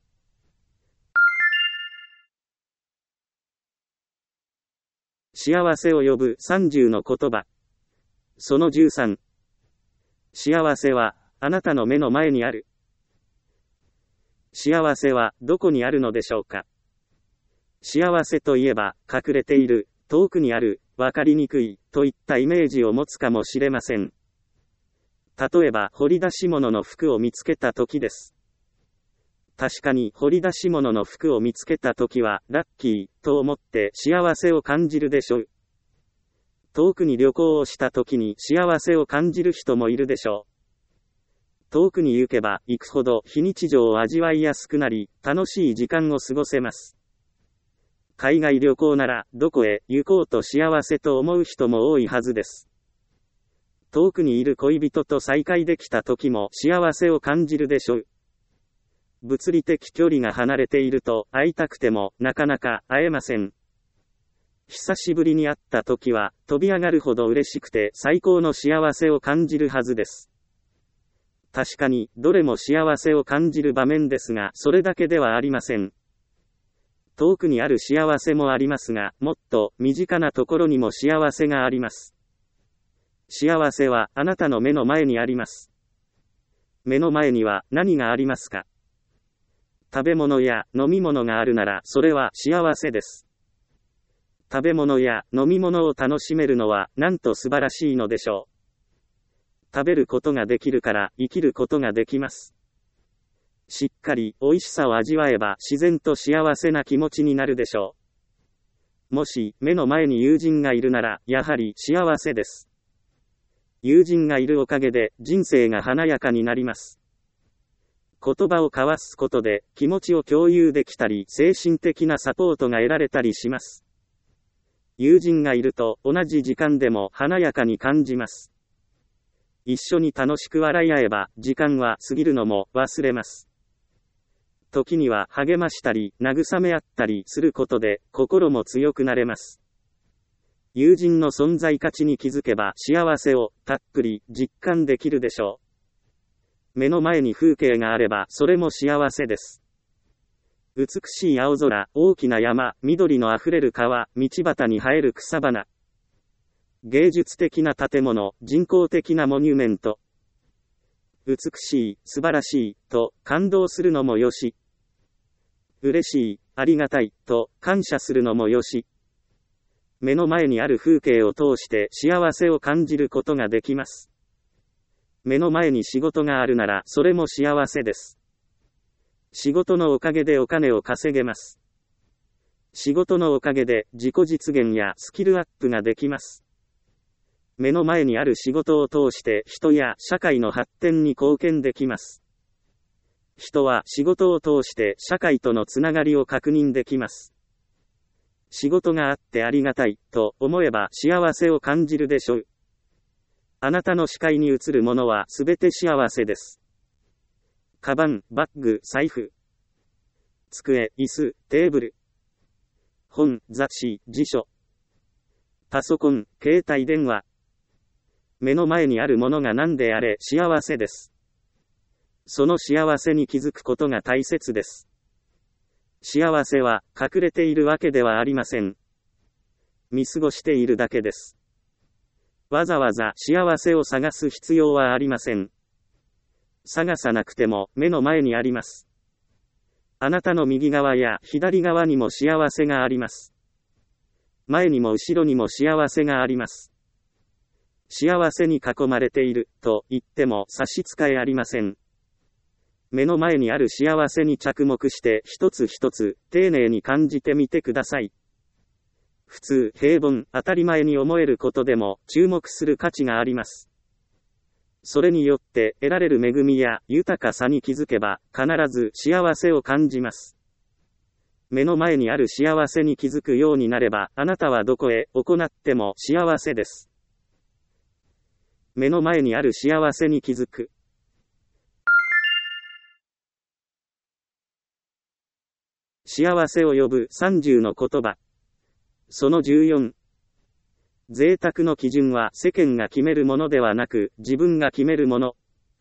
[SPEAKER 1] 幸せを呼ぶさんじゅうの言葉。そのじゅうさん。幸せはあなたの目の前にある。幸せはどこにあるのでしょうか。幸せといえば隠れている、遠くにある、わかりにくいといったイメージを持つかもしれません。例えば掘り出し物の服を見つけた時です。確かに掘り出し物の服を見つけた時はラッキーと思って幸せを感じるでしょう。遠くに旅行をした時に幸せを感じる人もいるでしょう。 遠くに行けば行くほど非日常を味わいやすくなり、楽しい時間を過ごせます。海外旅行なら、どこへ行こうと幸せと思う人も多いはずです。遠くにいる恋人と再会できた時も幸せを感じるでしょう。物理的距離が離れていると会いたくてもなかなか会えません。久しぶりに会った時は飛び上がるほど嬉しくて最高の幸せを感じるはずです。確かにどれも幸せを感じる場面ですが、それだけではありません。遠くにある幸せもありますが、もっと身近なところにも幸せがあります。幸せはあなたの目の前にあります。目の前には何がありますか？食べ物や飲み物があるならそれは幸せです。食べ物や飲み物を楽しめるのはなんと素晴らしいのでしょう。食べることができるから生きることができます。しっかり美味しさを味わえば自然と幸せな気持ちになるでしょう。もし目の前に友人がいるならやはり幸せです。友人がいるおかげで人生が華やかになります。言葉を交わすことで気持ちを共有できたり精神的なサポートが得られたりします。友人がいると同じ時間でも華やかに感じます。一緒に楽しく笑い合えば時間は過ぎるのも忘れます。時には励ましたり慰め合ったりすることで心も強くなれます。友人の存在価値に気づけば幸せをたっぷり実感できるでしょう。目の前に風景があればそれも幸せです。美しい青空、大きな山、緑のあふれる川、道端に生える草花。芸術的な建物、人工的なモニュメント。美しい、素晴らしい、と感動するのもよし。嬉しい、ありがたい、と感謝するのもよし。目の前にある風景を通して幸せを感じることができます。目の前に仕事があるならそれも幸せです。仕事のおかげでお金を稼げます。仕事のおかげで自己実現やスキルアップができます。目の前にある仕事を通して人や社会の発展に貢献できます。人は仕事を通して社会とのつながりを確認できます。仕事があってありがたいと思えば幸せを感じるでしょう。あなたの視界に映るものはすべて幸せです。カバン、バッグ、財布、机、椅子、テーブル、本、雑誌、辞書、パソコン、携帯電話。目の前にあるものが何であれ幸せです。その幸せに気づくことが大切です。幸せは隠れているわけではありません。見過ごしているだけです。わざわざ幸せを探す必要はありません。探さなくても目の前にあります。あなたの右側や左側にも幸せがあります。前にも後ろにも幸せがあります。幸せに囲まれていると言っても差し支えありません。目の前にある幸せに着目して一つ一つ丁寧に感じてみてください。普通、平凡、当たり前に思えることでも注目する価値があります。それによって得られる恵みや豊かさに気づけば必ず幸せを感じます。目の前にある幸せに気づくようになればあなたはどこへ行っても幸せです。目の前にある幸せに気づく。幸せを呼ぶさんじゅうの言葉。そのじゅうよん。贅沢の基準は世間が決めるものではなく自分が決めるもの。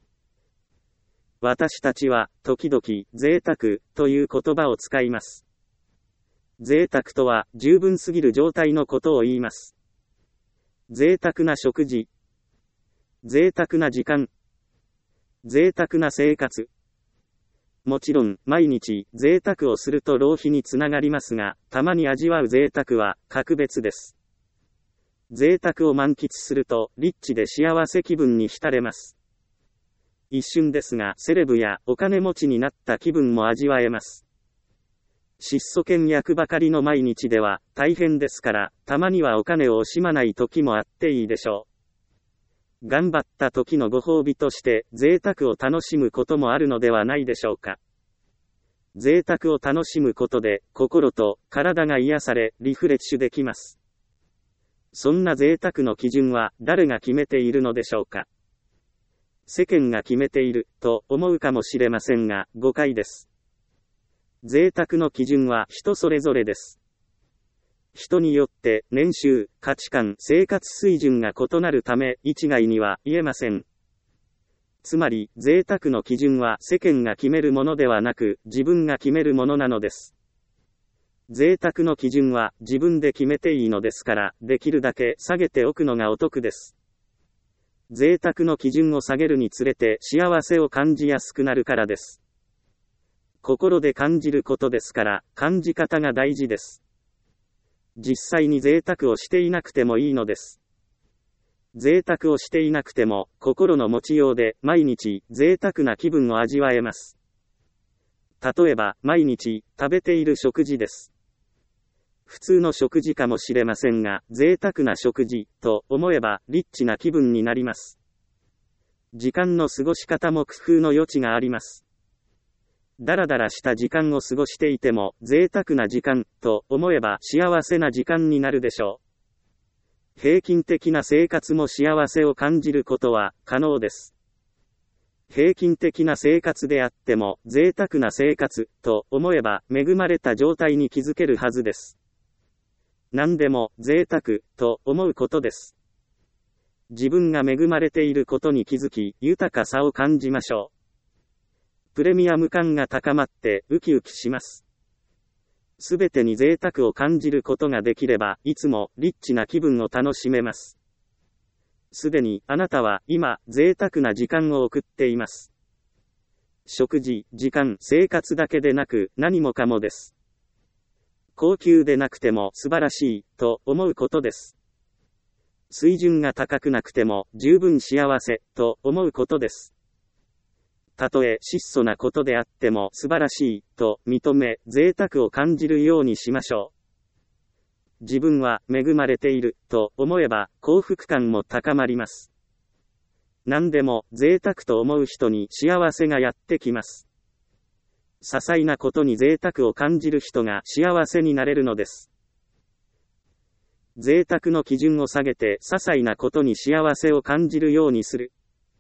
[SPEAKER 1] 私たちは時々贅沢という言葉を使います。贅沢とは十分すぎる状態のことを言います。贅沢な食事、贅沢な時間、贅沢な生活。もちろん、毎日、贅沢をすると浪費につながりますが、たまに味わう贅沢は、格別です。贅沢を満喫すると、リッチで幸せ気分に浸れます。一瞬ですが、セレブやお金持ちになった気分も味わえます。質素倹約ばかりの毎日では、大変ですから、たまにはお金を惜しまない時もあっていいでしょう。 頑張った時のご褒美として贅沢を楽しむこともあるのではないでしょうか。贅沢を楽しむことで心と体が癒されリフレッシュできます。そんな贅沢の基準は誰が決めているのでしょうか。世間が決めていると思うかもしれませんが誤解です。贅沢の基準は人それぞれです。人によって年収、価値観、生活水準が異なるため一概には言えません。つまり、贅沢の基準は世間が決めるものではなく、自分が決めるものなのです。贅沢の基準は自分で決めていいのですから、できるだけ下げておくのがお得です。贅沢の基準を下げるにつれて幸せを感じやすくなるからです。心で感じることですから、感じ方が大事です。実際に贅沢をしていなくてもいいのです。贅沢をしていなくても、心の持ちようで毎日贅沢な気分を味わえます。例えば、毎日食べている食事です。普通の食事かもしれませんが、贅沢な食事と思えばリッチな気分になります。時間の過ごし方も工夫の余地があります。だらだらした時間を過ごしていても、贅沢な時間と思えば幸せな時間になるでしょう。平均的な生活も幸せを感じることは可能です。平均的な生活であっても贅沢な生活と思えば恵まれた状態に気づけるはずです。何でも贅沢と思うことです。自分が恵まれていることに気づき豊かさを感じましょう。プレミアム感が高まってウキウキします。すべてに贅沢を感じることができれば、いつもリッチな気分を楽しめます。すでにあなたは今、贅沢な時間を送っています。食事、時間、生活だけでなく何もかもです。高級でなくても素晴らしいと思うことです。水準が高くなくても十分幸せと思うことです。たとえ質素なことであっても素晴らしいと認め、贅沢を感じるようにしましょう。自分は恵まれていると思えば幸福感も高まります。何でも贅沢と思う人に幸せがやってきます。些細なことに贅沢を感じる人が幸せになれるのです。贅沢の基準を下げて些細なことに幸せを感じるようにする。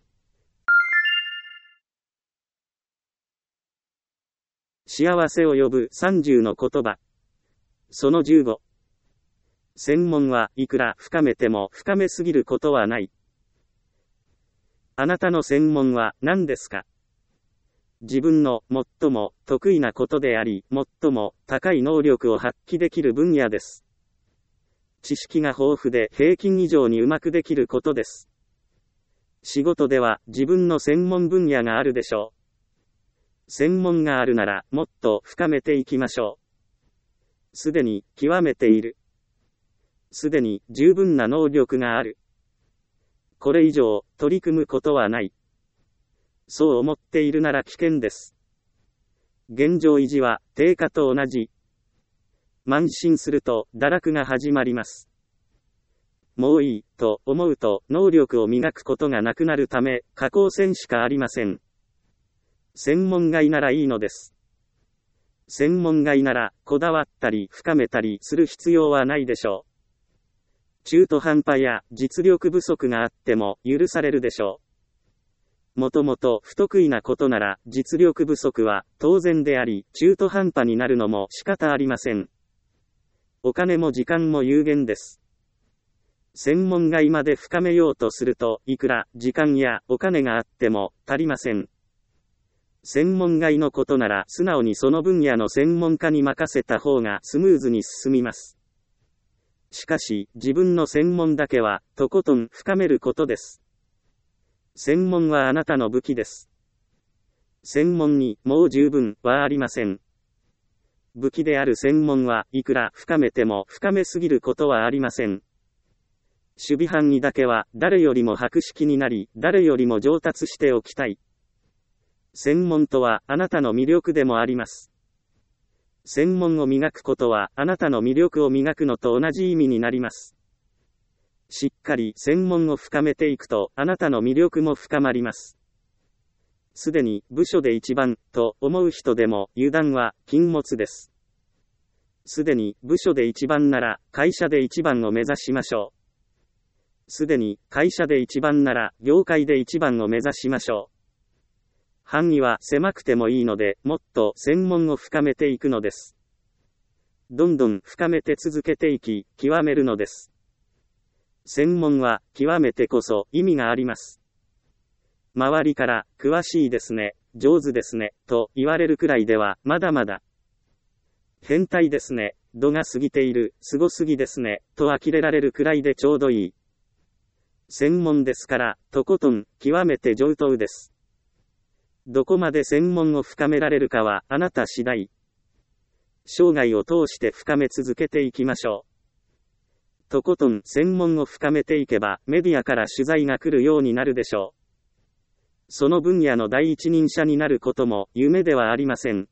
[SPEAKER 1] 幸せを呼ぶさんじゅうの言葉。そのじゅうご。専門はいくら深めても深めすぎることはない。あなたの専門は何ですか？自分の最も得意なことであり、最も高い能力を発揮できる分野です。知識が豊富で平均以上にうまくできることです。仕事では自分の専門分野があるでしょう。専門があるならもっと深めていきましょう。すでに極めている。すでに十分な能力がある。これ以上取り組むことはない。そう思っているなら危険です。現状維持は低下と同じ。慢心すると堕落が始まります。もういいと思うと能力を磨くことがなくなるため下降線しかありません。専門外ならいいのです。専門外ならこだわったり深めたりする必要はないでしょう。中途半端や実力不足があっても許されるでしょう。もともと不得意なことなら実力不足は当然であり、中途半端になるのも仕方ありません。お金も時間も有限です。専門外まで深めようとすると、いくら時間やお金があっても足りません。専門外のことなら素直にその分野の専門家に任せた方がスムーズに進みます。しかし、自分の専門だけはとことん深めることです。専門はあなたの武器です。専門にもう十分はありません。武器である専門はいくら深めても深めすぎることはありません。守備範囲だけは誰よりも博識になり、誰よりも上達しておきたい。専門とはあなたの魅力でもあります。専門を磨くことはあなたの魅力を磨くのと同じ意味になります。 しっかり専門を深めていくと、あなたの魅力も深まります。すでに部署で一番と思う人でも油断は禁物です。すでに部署で一番なら会社で一番を目指しましょう。すでに会社で一番なら業界で一番を目指しましょう。範囲は狭くてもいいので、もっと専門を深めていくのです。どんどん深めて続けていき、極めるのです。専門は極めてこそ意味があります。周りから詳しいですね、上手ですね、と言われるくらいではまだまだ。変態ですね、度が過ぎている、すごすぎですね、と呆れられるくらいでちょうどいい。専門ですから、とことん、極めて上等です。どこまで専門を深められるかはあなた次第。生涯を通して深め続けていきましょう。とことん専門を深めていけばメディアから取材が来るようになるでしょう。その分野の第一人者になることも夢ではありません。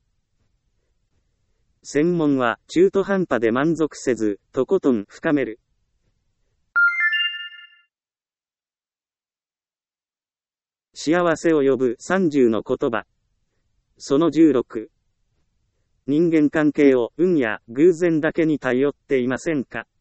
[SPEAKER 1] 専門は中途半端で満足せず、とことん深める。幸せを呼ぶさんじゅうの言葉。そのじゅうろく。人間関係を運や偶然だけに頼っていませんか？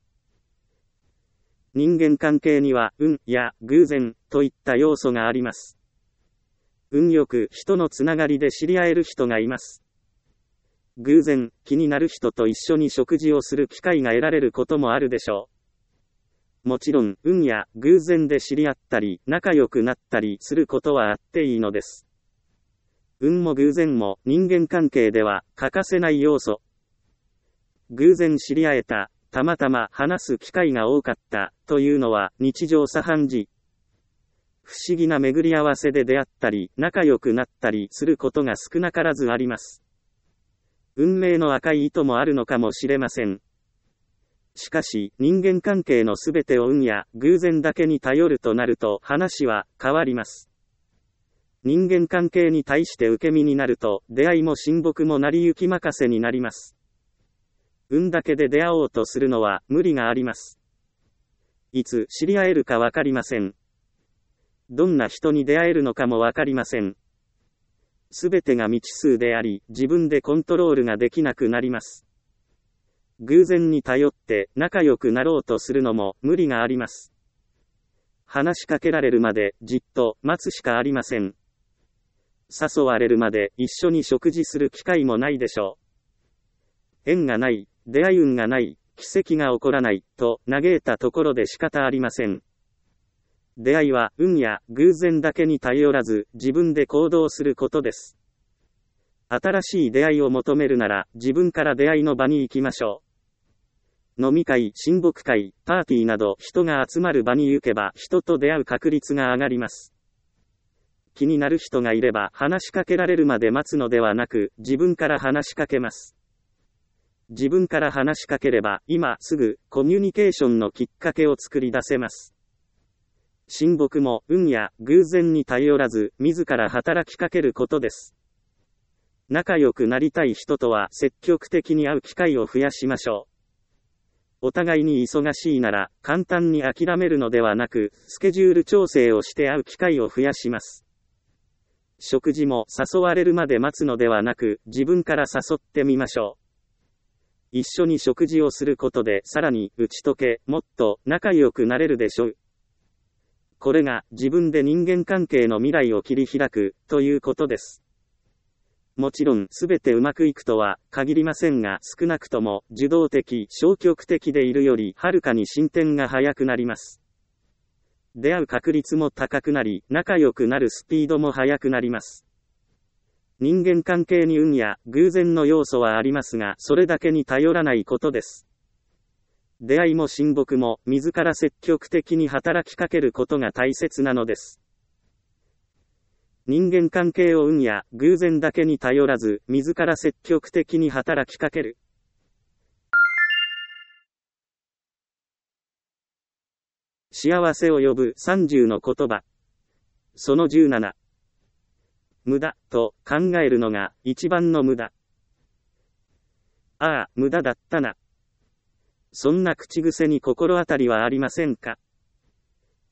[SPEAKER 1] 人間関係には運や偶然といった要素があります。運よく人のつながりで知り合える人がいます。偶然、気になる人と一緒に食事をする機会が得られることもあるでしょう。もちろん、運や偶然で知り合ったり、仲良くなったりすることはあっていいのです。運も偶然も人間関係では欠かせない要素。偶然知り合えた、たまたま話す機会が多かったというのは日常茶飯事。不思議な巡り合わせで出会ったり、仲良くなったりすることが少なからずあります。運命の赤い糸もあるのかもしれません。しかし、人間関係のすべてを運や偶然だけに頼るとなると話は変わります。人間関係に対して受け身になると、出会いも親睦も成り行き任せになります。運だけで出会おうとするのは無理があります。いつ知り合えるかわかりません。どんな人に出会えるのかもわかりません。すべてが未知数であり、自分でコントロールができなくなります。偶然に頼って仲良くなろうとするのも無理があります。話しかけられるまでじっと待つしかありません。誘われるまで一緒に食事する機会もないでしょう。縁がない、出会い運がない、奇跡が起こらない、と嘆いたところで仕方ありません。出会いは運や偶然だけに頼らず、自分で行動することです。新しい出会いを求めるなら、自分から出会いの場に行きましょう。飲み会、親睦会、パーティーなど人が集まる場に行けば人と出会う確率が上がります。気になる人がいれば話しかけられるまで待つのではなく、自分から話しかけます。自分から話しかければ、今すぐコミュニケーションのきっかけを作り出せます。親睦も運や偶然に頼らず、自ら働きかけることです。仲良くなりたい人とは積極的に会う機会を増やしましょう。お互いに忙しいなら、簡単に諦めるのではなく、スケジュール調整をして会う機会を増やします。食事も誘われるまで待つのではなく、自分から誘ってみましょう。一緒に食事をすることでさらに打ち解け、もっと仲良くなれるでしょう。これが自分で人間関係の未来を切り開くということです。もちろんすべてうまくいくとは限りませんが、少なくとも受動的、消極的でいるよりはるかに進展が早くなります。出会う確率も高くなり、仲良くなるスピードも速くなります。人間関係に運や偶然の要素はありますが、それだけに頼らないことです。出会いも親睦も自ら積極的に働きかけることが大切なのです。人間関係を運や偶然だけに頼らず、自ら積極的に働きかける。幸せを呼ぶさんじゅうの言葉。そのじゅうなな。無駄と考えるのが一番の無駄。ああ、無駄だったな。そんな口癖に心当たりはありませんか？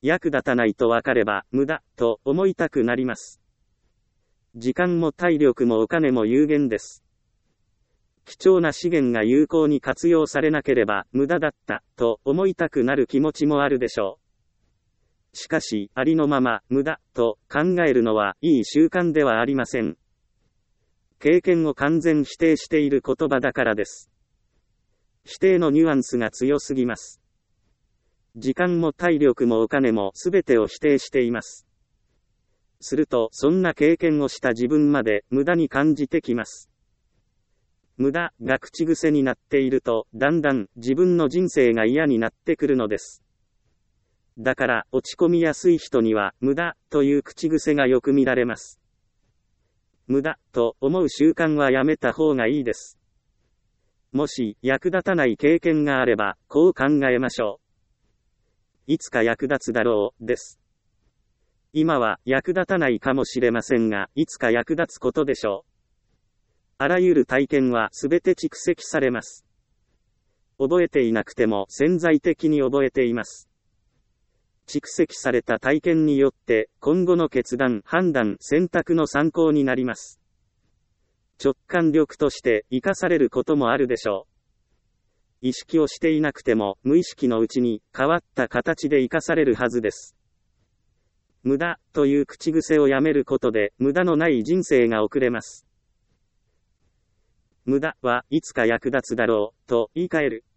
[SPEAKER 1] 役立たないとわかれば、無駄、と思いたくなります。時間も体力もお金も有限です。貴重な資源が有効に活用されなければ、無駄だった、と思いたくなる気持ちもあるでしょう。しかし、ありのまま、無駄、と考えるのは、いい習慣ではありません。経験を完全否定している言葉だからです。否定のニュアンスが強すぎます。時間も体力もお金も全てを否定しています。すると、そんな経験をした自分まで無駄に感じてきます。無駄が口癖になっていると、だんだん自分の人生が嫌になってくるのです。だから、落ち込みやすい人には、無駄という口癖がよく見られます。無駄と思う習慣はやめた方がいいです。もし役立たない経験があれば、こう考えましょう。いつか役立つだろう、です。今は役立たないかもしれませんが、いつか役立つことでしょう。あらゆる体験はすべて蓄積されます。覚えていなくても潜在的に覚えています。蓄積された体験によって、今後の決断、判断、選択の参考になります。直感力として活かされることもあるでしょう。意識をしていなくても、無意識のうちに変わった形で活かされるはずです。無駄という口癖をやめることで、無駄のない人生が送れます。無駄はいつか役立つだろう、と言い換える。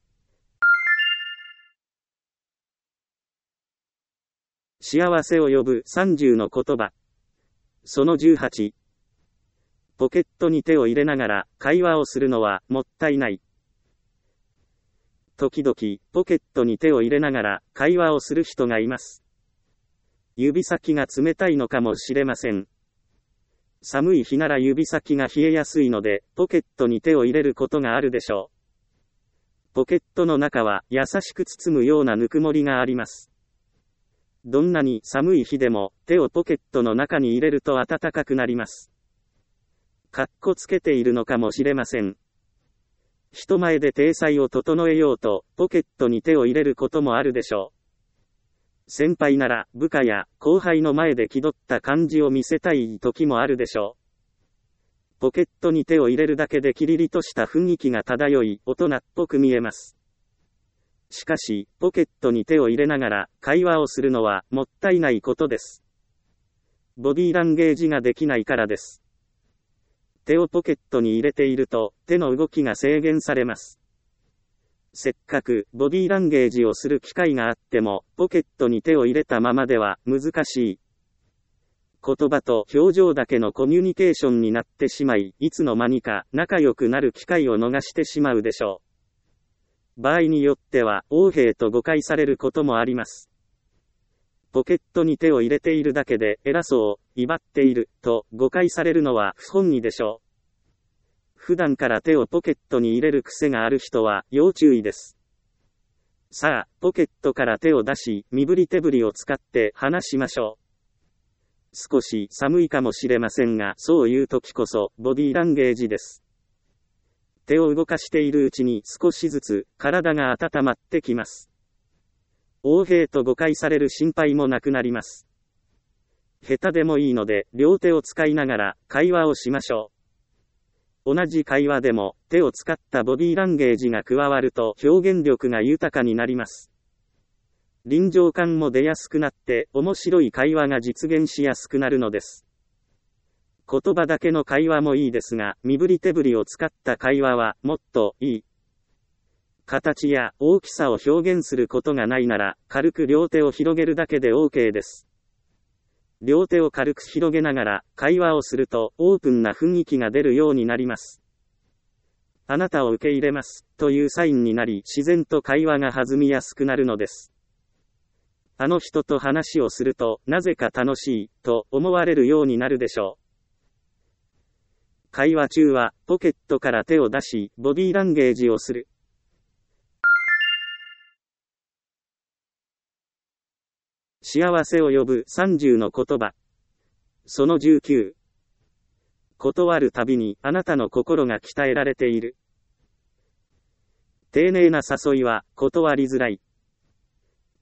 [SPEAKER 1] 幸せを呼ぶさんじゅうの言葉。そのじゅうはち。ポケットに手を入れながら会話をするのはもったいない。時々、ポケットに手を入れながら会話をする人がいます。指先が冷たいのかもしれません。寒い日なら指先が冷えやすいので、ポケットに手を入れることがあるでしょう。ポケットの中は優しく包むようなぬくもりがあります。どんなに寒い日でも、手をポケットの中に入れると暖かくなります。かっこつけているのかもしれません。人前で体裁を整えようと、ポケットに手を入れることもあるでしょう。先輩なら、部下や後輩の前で気取った感じを見せたい時もあるでしょう。ポケットに手を入れるだけでキリリとした雰囲気が漂い、大人っぽく見えます。しかし、ポケットに手を入れながら会話をするのはもったいないことです。ボディーランゲージができないからです。手をポケットに入れていると、手の動きが制限されます。せっかくボディーランゲージをする機会があっても、ポケットに手を入れたままでは難しい。言葉と表情だけのコミュニケーションになってしまい、いつの間にか仲良くなる機会を逃してしまうでしょう。場合によっては、横柄と誤解されることもあります。ポケットに手を入れているだけで偉そう、威張っている、と誤解されるのは不本意でしょう。普段から手をポケットに入れる癖がある人は要注意です。さあ、ポケットから手を出し、身振り手振りを使って話しましょう。少し寒いかもしれませんが、そういう時こそボディーランゲージです。手を動かしているうちに少しずつ体が温まってきます。横柄と誤解される心配もなくなります。下手でもいいので、両手を使いながら会話をしましょう。同じ会話でも、手を使ったボディーランゲージが加わると表現力が豊かになります。臨場感も出やすくなって、面白い会話が実現しやすくなるのです。言葉だけの会話もいいですが、身振り手振りを使った会話は、もっといい。形や大きさを表現することがないなら、軽く両手を広げるだけで OK です。両手を軽く広げながら会話をするとオープンな雰囲気が出るようになります。あなたを受け入れますというサインになり、自然と会話が弾みやすくなるのです。あの人と話をするとなぜか楽しいと思われるようになるでしょう。会話中はポケットから手を出しボディーランゲージをする。幸せを呼ぶさんじゅうの言葉。そのじゅうきゅう。断るたびにあなたの心が鍛えられている。丁寧な誘いは断りづらい。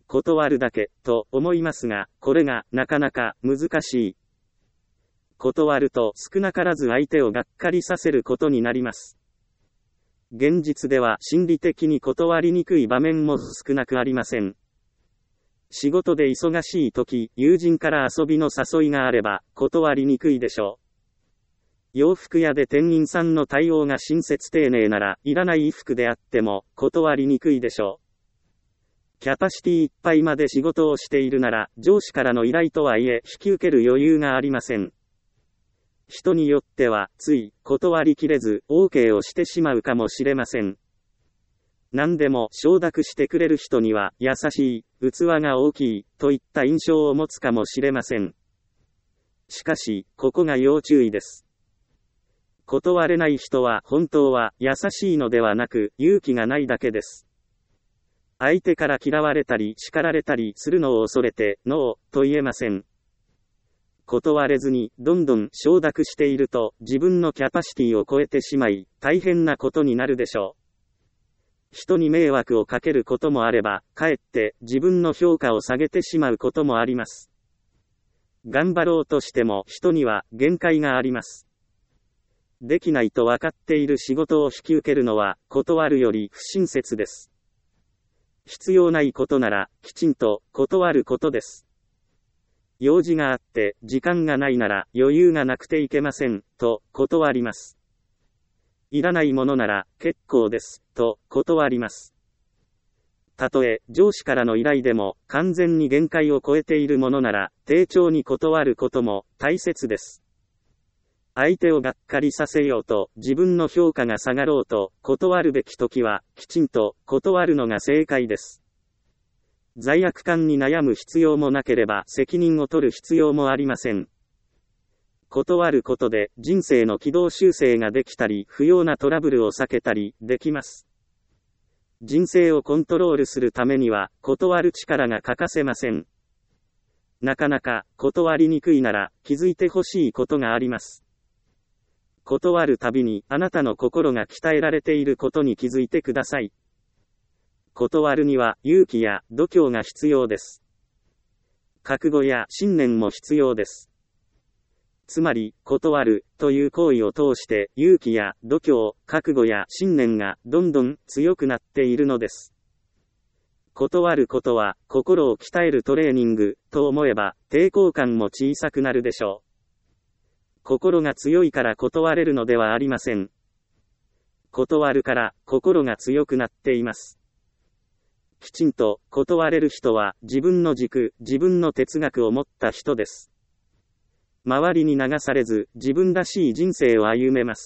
[SPEAKER 1] 断るだけ、と思いますが、これが、なかなか、難しい。断ると、少なからず相手をがっかりさせることになります。現実では、心理的に断りにくい場面も少なくありません。仕事で忙しい時、友人から遊びの誘いがあれば、断りにくいでしょう。洋服屋で店員さんの対応が親切丁寧なら、いらない衣服であっても、断りにくいでしょう。キャパシティいっぱいまで仕事をしているなら、上司からの依頼とはいえ、引き受ける余裕がありません。人によっては、つい、断りきれず、OK をしてしまうかもしれません。何でも承諾してくれる人には、優しい、器が大きい、といった印象を持つかもしれません。しかし、ここが要注意です。断れない人は本当は優しいのではなく勇気がないだけです。相手から嫌われたり叱られたりするのを恐れてノーと言えません。断れずにどんどん承諾していると自分のキャパシティを超えてしまい大変なことになるでしょう。人に迷惑をかけることもあれば、かえって自分の評価を下げてしまうこともあります。頑張ろうとしても人には限界があります。できないと分かっている仕事を引き受けるのは、断るより不親切です。必要ないことなら、きちんと断ることです。用事があって、時間がないなら、余裕がなくていけません、と断ります。いらないものなら、結構です、と断ります。たとえ、上司からの依頼でも、完全に限界を超えているものなら、丁重に断ることも大切です。相手をがっかりさせようと、自分の評価が下がろうと、断るべきときは、きちんと断るのが正解です。罪悪感に悩む必要もなければ、責任を取る必要もありません。断ることで、人生の軌道修正ができたり、不要なトラブルを避けたり、できます。人生をコントロールするためには、断る力が欠かせません。なかなか、断りにくいなら、気づいてほしいことがあります。断るたびにあなたの心が鍛えられていることに気づいてください。断るには勇気や度胸が必要です。覚悟や信念も必要です。つまり、断るという行為を通して勇気や度胸、覚悟や信念がどんどん強くなっているのです。断ることは心を鍛えるトレーニングと思えば抵抗感も小さくなるでしょう。心が強いから断れるのではありません。断るから心が強くなっています。きちんと断れる人は自分の軸、自分の哲学を持った人です。周りに流されず自分らしい人生を歩めます。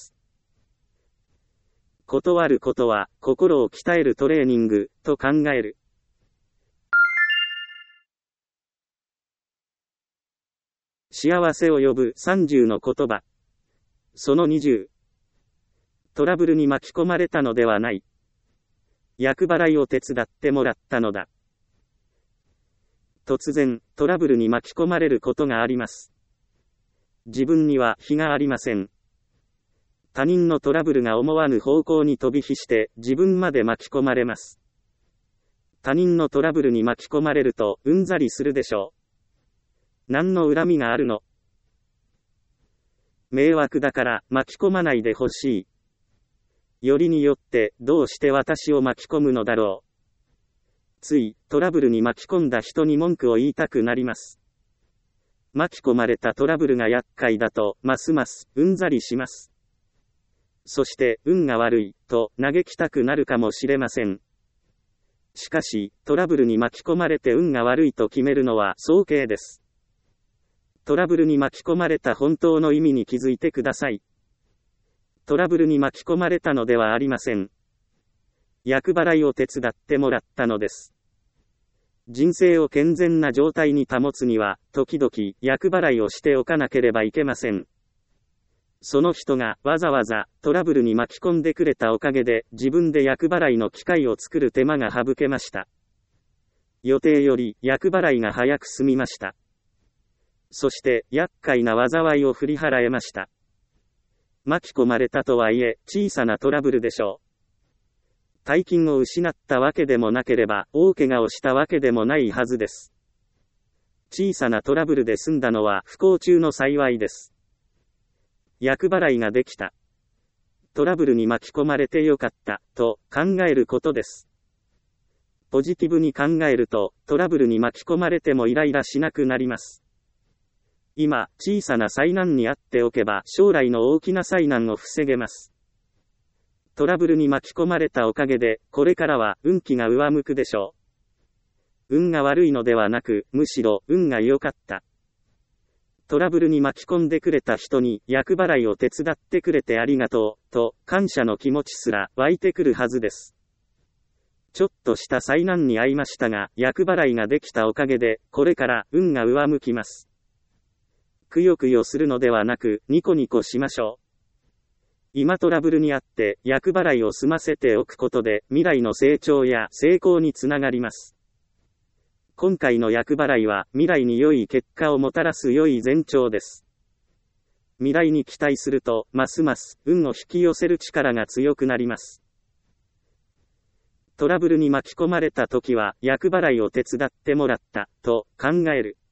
[SPEAKER 1] 断ることは心を鍛えるトレーニングと考える。幸せを呼ぶさんじゅうの言葉。そのにじゅう。トラブルに巻き込まれたのではない。厄払いを手伝ってもらったのだ。突然、トラブルに巻き込まれることがあります。自分には非がありません。他人のトラブルが思わぬ方向に飛び火して自分まで巻き込まれます。他人のトラブルに巻き込まれるとうんざりするでしょう。何の恨みがあるの？迷惑だから巻き込まないでほしい。よりによってどうして私を巻き込むのだろう。ついトラブルに巻き込んだ人に文句を言いたくなります。巻き込まれたトラブルが厄介だとますますうんざりします。そして運が悪いと嘆きたくなるかもしれません。しかしトラブルに巻き込まれて運が悪いと決めるのは早計です。トラブルに巻き込まれた本当の意味に気づいてください。トラブルに巻き込まれたのではありません。厄払いを手伝ってもらったのです。人生を健全な状態に保つには、時々厄払いをしておかなければいけません。その人がわざわざトラブルに巻き込んでくれたおかげで自分で厄払いの機会を作る手間が省けました。予定より厄払いが早く済みました。そして厄介な災いを振り払えました。巻き込まれたとはいえ小さなトラブルでしょう。 大金を失ったわけでもなければ、大怪我をしたわけでもないはずです。小さなトラブルで済んだのは不幸中の幸いです。厄払いができた。トラブルに巻き込まれてよかった、と考えることです。ポジティブに考えると、トラブルに巻き込まれてもイライラしなくなります。今、小さな災難にあっておけば、将来の大きな災難を防げます。トラブルに巻き込まれたおかげで、これからは運気が上向くでしょう。運が悪いのではなく、むしろ運が良かった。トラブルに巻き込んでくれた人に、厄払いを手伝ってくれてありがとう、と、感謝の気持ちすら湧いてくるはずです。ちょっとした災難に遭いましたが、厄払いができたおかげで、これから運が上向きます。くよくよするのではなく、ニコニコしましょう。今トラブルにあって、厄払いを済ませておくことで、未来の成長や成功につながります。今回の厄払いは、未来に良い結果をもたらす良い前兆です。未来に期待すると、ますます、運を引き寄せる力が強くなります。トラブルに巻き込まれた時は、厄払いを手伝ってもらった、と考える。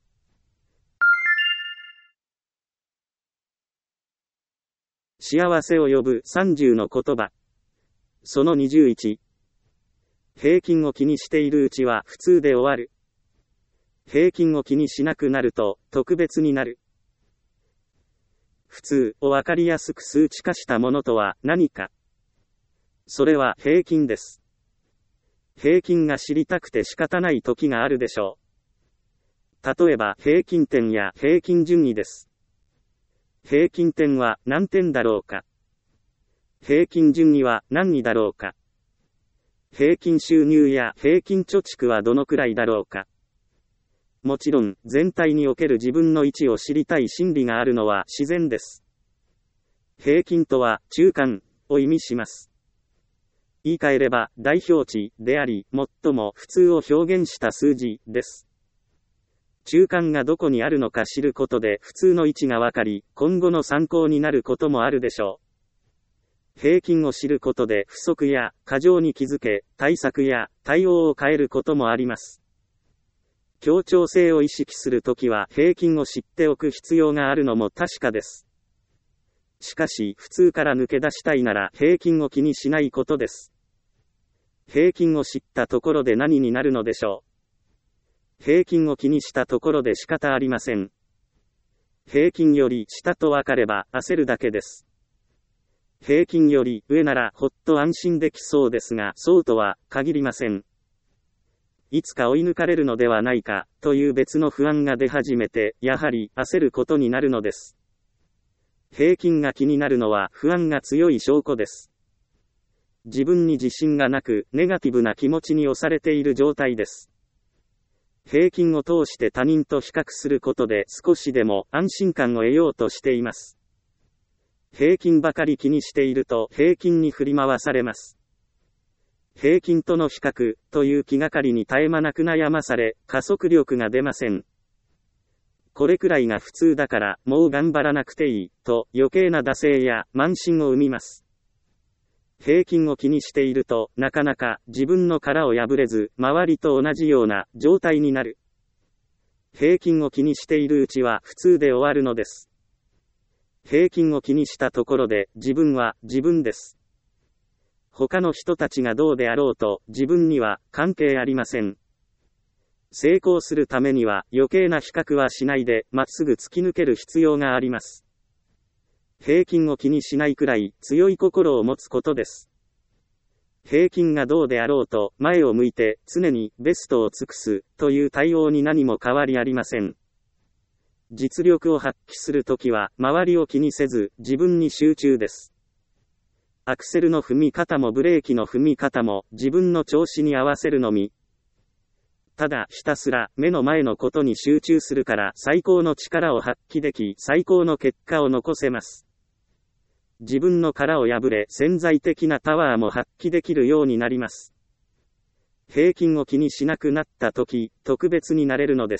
[SPEAKER 1] 幸せを呼ぶさんじゅうの言葉。そのにじゅういち。平均を気にしているうちは普通で終わる。平均を気にしなくなると特別になる。普通をわかりやすく数値化したものとは何か。それは平均です。平均が知りたくて仕方ない時があるでしょう。例えば平均点や平均順位です。平均点は何点だろうか。平均順位は何位だろうか。平均収入や平均貯蓄はどのくらいだろうか。もちろん、全体における自分の位置を知りたい心理があるのは自然です。平均とは中間を意味します。言い換えれば代表値であり、最も普通を表現した数字です。中間がどこにあるのか知ることで普通の位置がわかり、今後の参考になることもあるでしょう。平均を知ることで不足や過剰に気づけ、対策や対応を変えることもあります。協調性を意識するときは平均を知っておく必要があるのも確かです。しかし、普通から抜け出したいなら平均を気にしないことです。平均を知ったところで何になるのでしょう。平均を気にしたところで仕方ありません。平均より下と分かれば焦るだけです。平均より上ならほっと安心できそうですが、そうとは限りません。いつか追い抜かれるのではないか、という別の不安が出始めて、やはり焦ることになるのです。平均が気になるのは不安が強い証拠です。自分に自信がなく、ネガティブな気持ちに押されている状態です。平均を通して他人と比較することで少しでも安心感を得ようとしています。平均ばかり気にしていると平均に振り回されます。平均との比較という気がかりに絶え間なく悩まされ、加速力が出ません。これくらいが普通だからもう頑張らなくていいと余計な惰性や慢心を生みます。平均を気にしていると、なかなか自分の殻を破れず、周りと同じような状態になる。平均を気にしているうちは普通で終わるのです。平均を気にしたところで、自分は自分です。他の人たちがどうであろうと、自分には関係ありません。成功するためには余計な比較はしないで、まっすぐ突き抜ける必要があります。平均を気にしないくらい強い心を持つことです。平均がどうであろうと前を向いて常にベストを尽くすという対応に何も変わりありません。実力を発揮するときは周りを気にせず自分に集中です。アクセルの踏み方もブレーキの踏み方も自分の調子に合わせるのみ。ただひたすら目の前のことに集中するから最高の力を発揮でき最高の結果を残せます。自分の殻を破れ潜在的なパワーも発揮できるようになります。平均を気にしなくなったとき、特別になれるのです。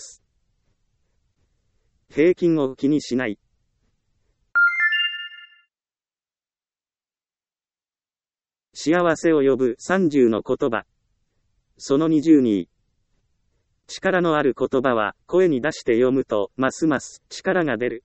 [SPEAKER 1] 平均を気にしない。 幸せを呼ぶさんじゅうの言葉。そのにじゅうに。力のある言葉は声に出して読むとますます力が出る。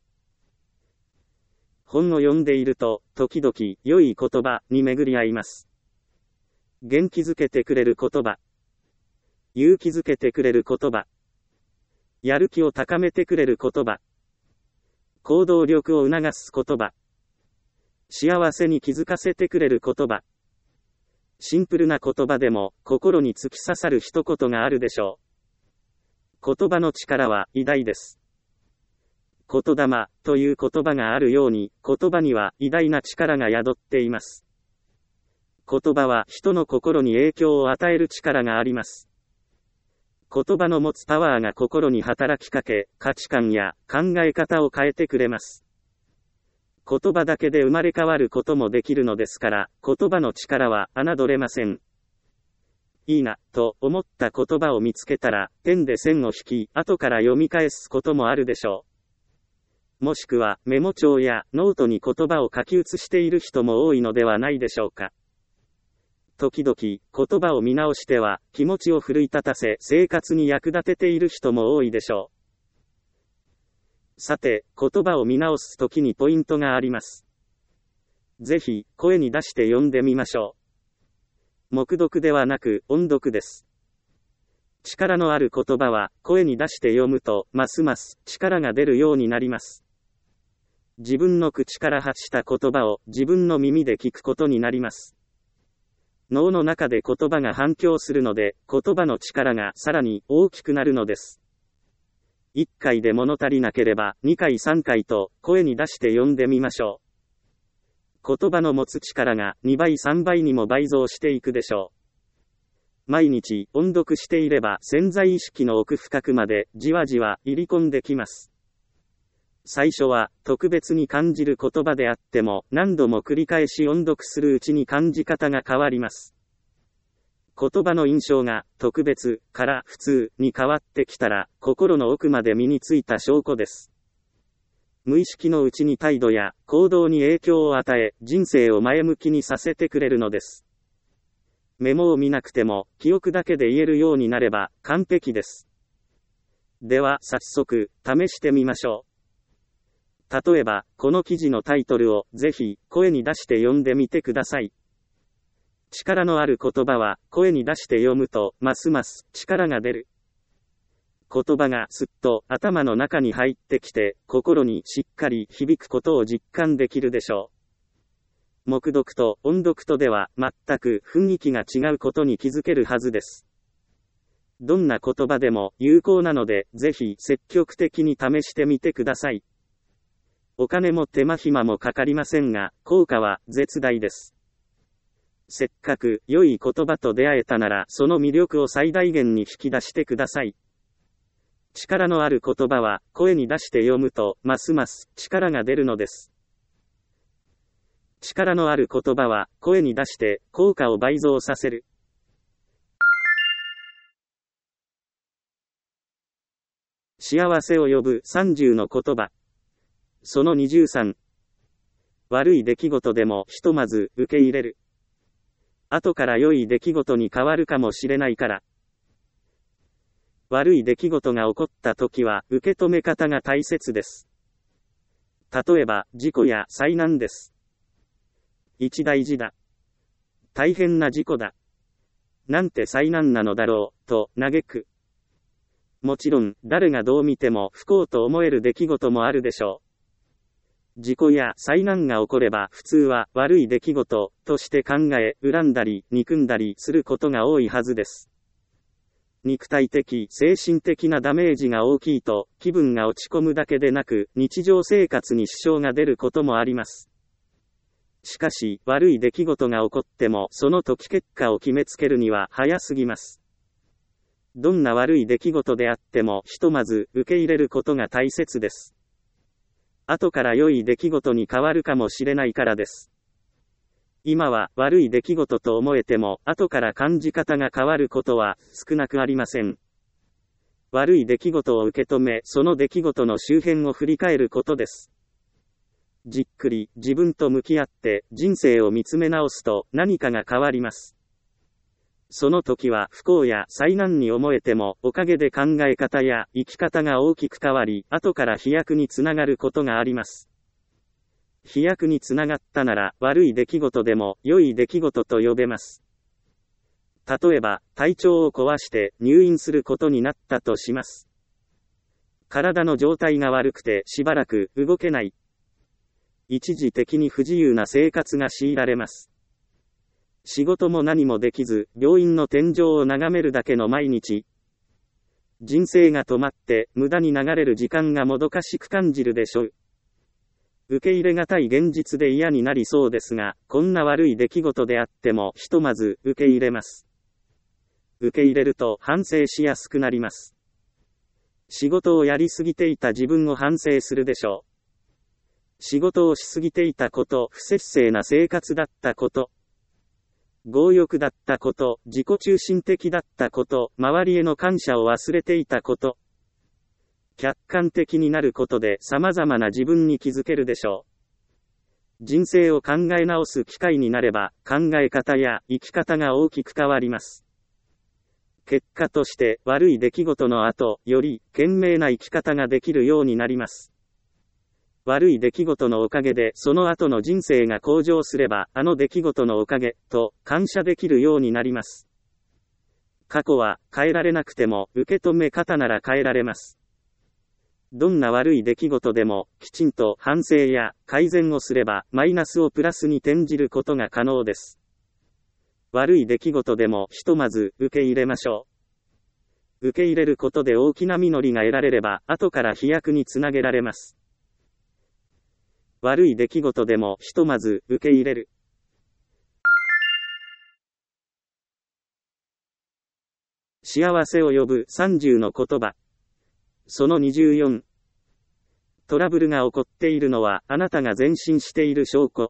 [SPEAKER 1] 本を読んでいると時々良い言葉に巡り合います。元気づけてくれる言葉。勇気づけてくれる言葉。やる気を高めてくれる言葉。行動力を促す言葉。幸せに気づかせてくれる言葉。シンプルな言葉でも心に突き刺さる一言があるでしょう。言葉の力は偉大です。言霊という言葉があるように、言葉には偉大な力が宿っています。言葉は人の心に影響を与える力があります。言葉の持つパワーが心に働きかけ、価値観や考え方を変えてくれます。言葉だけで生まれ変わることもできるのですから、言葉の力は侮れません。いいな、と思った言葉を見つけたら、ペンで線を引き、後から読み返すこともあるでしょう。もしくは、メモ帳やノートに言葉を書き写している人も多いのではないでしょうか。時々、言葉を見直しては、気持ちを奮い立たせ、生活に役立てている人も多いでしょう。さて、言葉を見直すときにポイントがあります。ぜひ、声に出して読んでみましょう。黙読ではなく、音読です。力のある言葉は、声に出して読むと、ますます力が出るようになります。自分の口から発した言葉を自分の耳で聞くことになります。脳の中で言葉が反響するので、言葉の力がさらに大きくなるのです。いっかいで物足りなければにかいさんかいと声に出して読んでみましょう。言葉の持つ力がにばいさんばいにも倍増していくでしょう。毎日音読していれば潜在意識の奥深くまでじわじわ入り込んできます。最初は特別に感じる言葉であっても何度も繰り返し音読するうちに感じ方が変わります。言葉の印象が特別から普通に変わってきたら心の奥まで身についた証拠です。無意識のうちに態度や行動に影響を与え人生を前向きにさせてくれるのです。メモを見なくても記憶だけで言えるようになれば完璧です。では早速試してみましょう。例えば、この記事のタイトルをぜひ声に出して読んでみてください。力のある言葉は声に出して読むとますます力が出る。言葉がすっと頭の中に入ってきて心にしっかり響くことを実感できるでしょう。黙読と音読とでは全く雰囲気が違うことに気づけるはずです。どんな言葉でも有効なのでぜひ積極的に試してみてください。お金も手間暇もかかりませんが、効果は絶大です。せっかく良い言葉と出会えたなら、その魅力を最大限に引き出してください。力のある言葉は、声に出して読むと、ますます力が出るのです。力のある言葉は、声に出して効果を倍増させる。幸せを呼ぶさんじゅうの言葉。そのにじゅうさん。悪い出来事でもひとまず受け入れる。後から良い出来事に変わるかもしれないから。悪い出来事が起こった時は受け止め方が大切です。例えば事故や災難です。一大事だ。大変な事故だ。なんて災難なのだろう、と嘆く。もちろん誰がどう見ても不幸と思える出来事もあるでしょう。事故や災難が起これば普通は悪い出来事として考え、恨んだり憎んだりすることが多いはずです。肉体的、精神的なダメージが大きいと気分が落ち込むだけでなく日常生活に支障が出ることもあります。しかし悪い出来事が起こってもその時結果を決めつけるには早すぎます。どんな悪い出来事であってもひとまず受け入れることが大切です。後から良い出来事に変わるかもしれないからです。今は悪い出来事と思えても後から感じ方が変わることは少なくありません。悪い出来事を受け止め、その出来事の周辺を振り返ることです。 じっくり自分と向き合って人生を見つめ直すと何かが変わります。その時は不幸や災難に思えてもおかげで考え方や生き方が大きく変わり、後から飛躍につながることがあります。飛躍につながったなら悪い出来事でも良い出来事と呼べます。例えば、体調を壊して入院することになったとします。体の状態が悪くてしばらく動けない。一時的に不自由な生活が強いられます。仕事も何もできず、病院の天井を眺めるだけの毎日。人生が止まって無駄に流れる時間がもどかしく感じるでしょう。受け入れがたい現実で嫌になりそうですが、こんな悪い出来事であってもひとまず受け入れます。受け入れると反省しやすくなります。仕事をやりすぎていた自分を反省するでしょう。仕事をしすぎていたこと、不節制な生活だったこと、強欲だったこと、自己中心的だったこと、周りへの感謝を忘れていたこと、客観的になることで様々な自分に気づけるでしょう。人生を考え直す機会になれば、考え方や生き方が大きく変わります。結果として悪い出来事の後、より賢明な生き方ができるようになります。悪い出来事のおかげでその後の人生が向上すれば、あの出来事のおかげと感謝できるようになります。過去は変えられなくても受け止め方なら変えられます。どんな悪い出来事でもきちんと反省や改善をすればマイナスをプラスに転じることが可能です。悪い出来事でもひとまず受け入れましょう。受け入れることで大きな実りが得られれば後から飛躍につなげられます。悪い出来事でもひとまず受け入れる。幸せを呼ぶさんじゅうの言葉。そのにじゅうよん。トラブルが起こっているのはあなたが前進している証拠。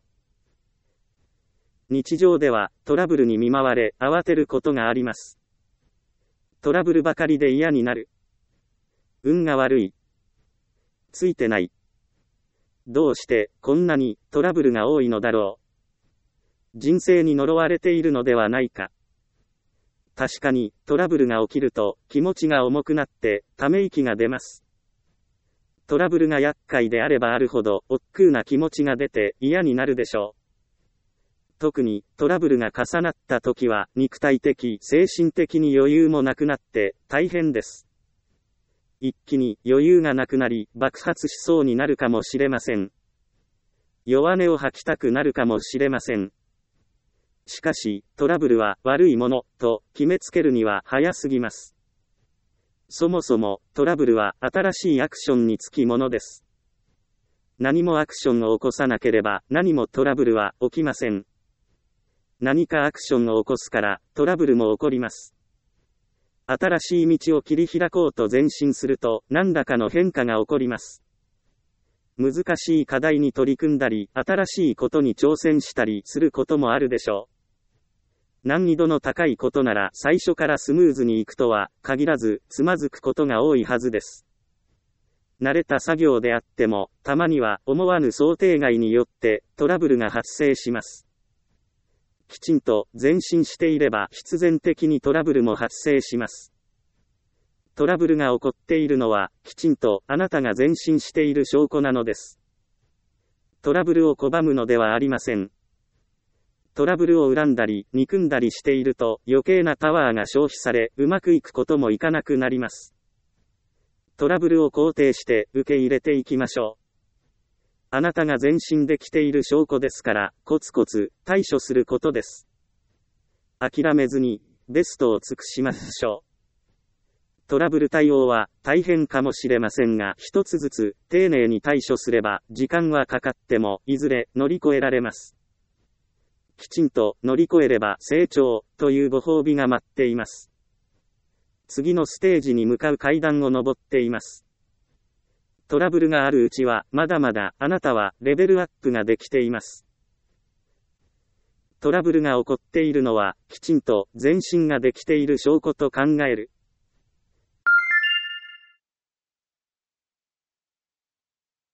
[SPEAKER 1] 日常ではトラブルに見舞われ慌てることがあります。トラブルばかりで嫌になる。運が悪い。ついてない。どうしてこんなにトラブルが多いのだろう。人生に呪われているのではないか。確かにトラブルが起きると気持ちが重くなってため息が出ます。トラブルが厄介であればあるほど億劫な気持ちが出て嫌になるでしょう。特にトラブルが重なった時は肉体的、精神的に余裕もなくなって大変です。一気に余裕がなくなり爆発しそうになるかもしれません。弱音を吐きたくなるかもしれません。しかし、トラブルは悪いものと決めつけるには早すぎます。そもそもトラブルは新しいアクションにつきものです。何もアクションを起こさなければ何もトラブルは起きません。何かアクションを起こすからトラブルも起こります。新しい道を切り開こうと前進すると何らかの変化が起こります。難しい課題に取り組んだり、新しいことに挑戦したりすることもあるでしょう。難易度の高いことなら最初からスムーズにいくとは限らずつまずくことが多いはずです。慣れた作業であっても、たまには思わぬ想定外によってトラブルが発生します。きちんと前進していれば必然的にトラブルも発生します。トラブルが起こっているのは、きちんとあなたが前進している証拠なのです。トラブルを拒むのではありません。トラブルを恨んだり、憎んだりしていると、余計なパワーが消費され、うまくいくこともいかなくなります。トラブルを肯定して受け入れていきましょう。あなたが前進できている証拠ですから、コツコツ対処することです。諦めずに、ベストを尽くしましょう。トラブル対応は大変かもしれませんが、一つずつ丁寧に対処すれば、時間はかかっても、いずれ乗り越えられます。きちんと乗り越えれば成長というご褒美が待っています。次のステージに向かう階段を登っています。トラブルがあるうちは、まだまだあなたはレベルアップができています。トラブルが起こっているのは、きちんと前進ができている証拠と考える。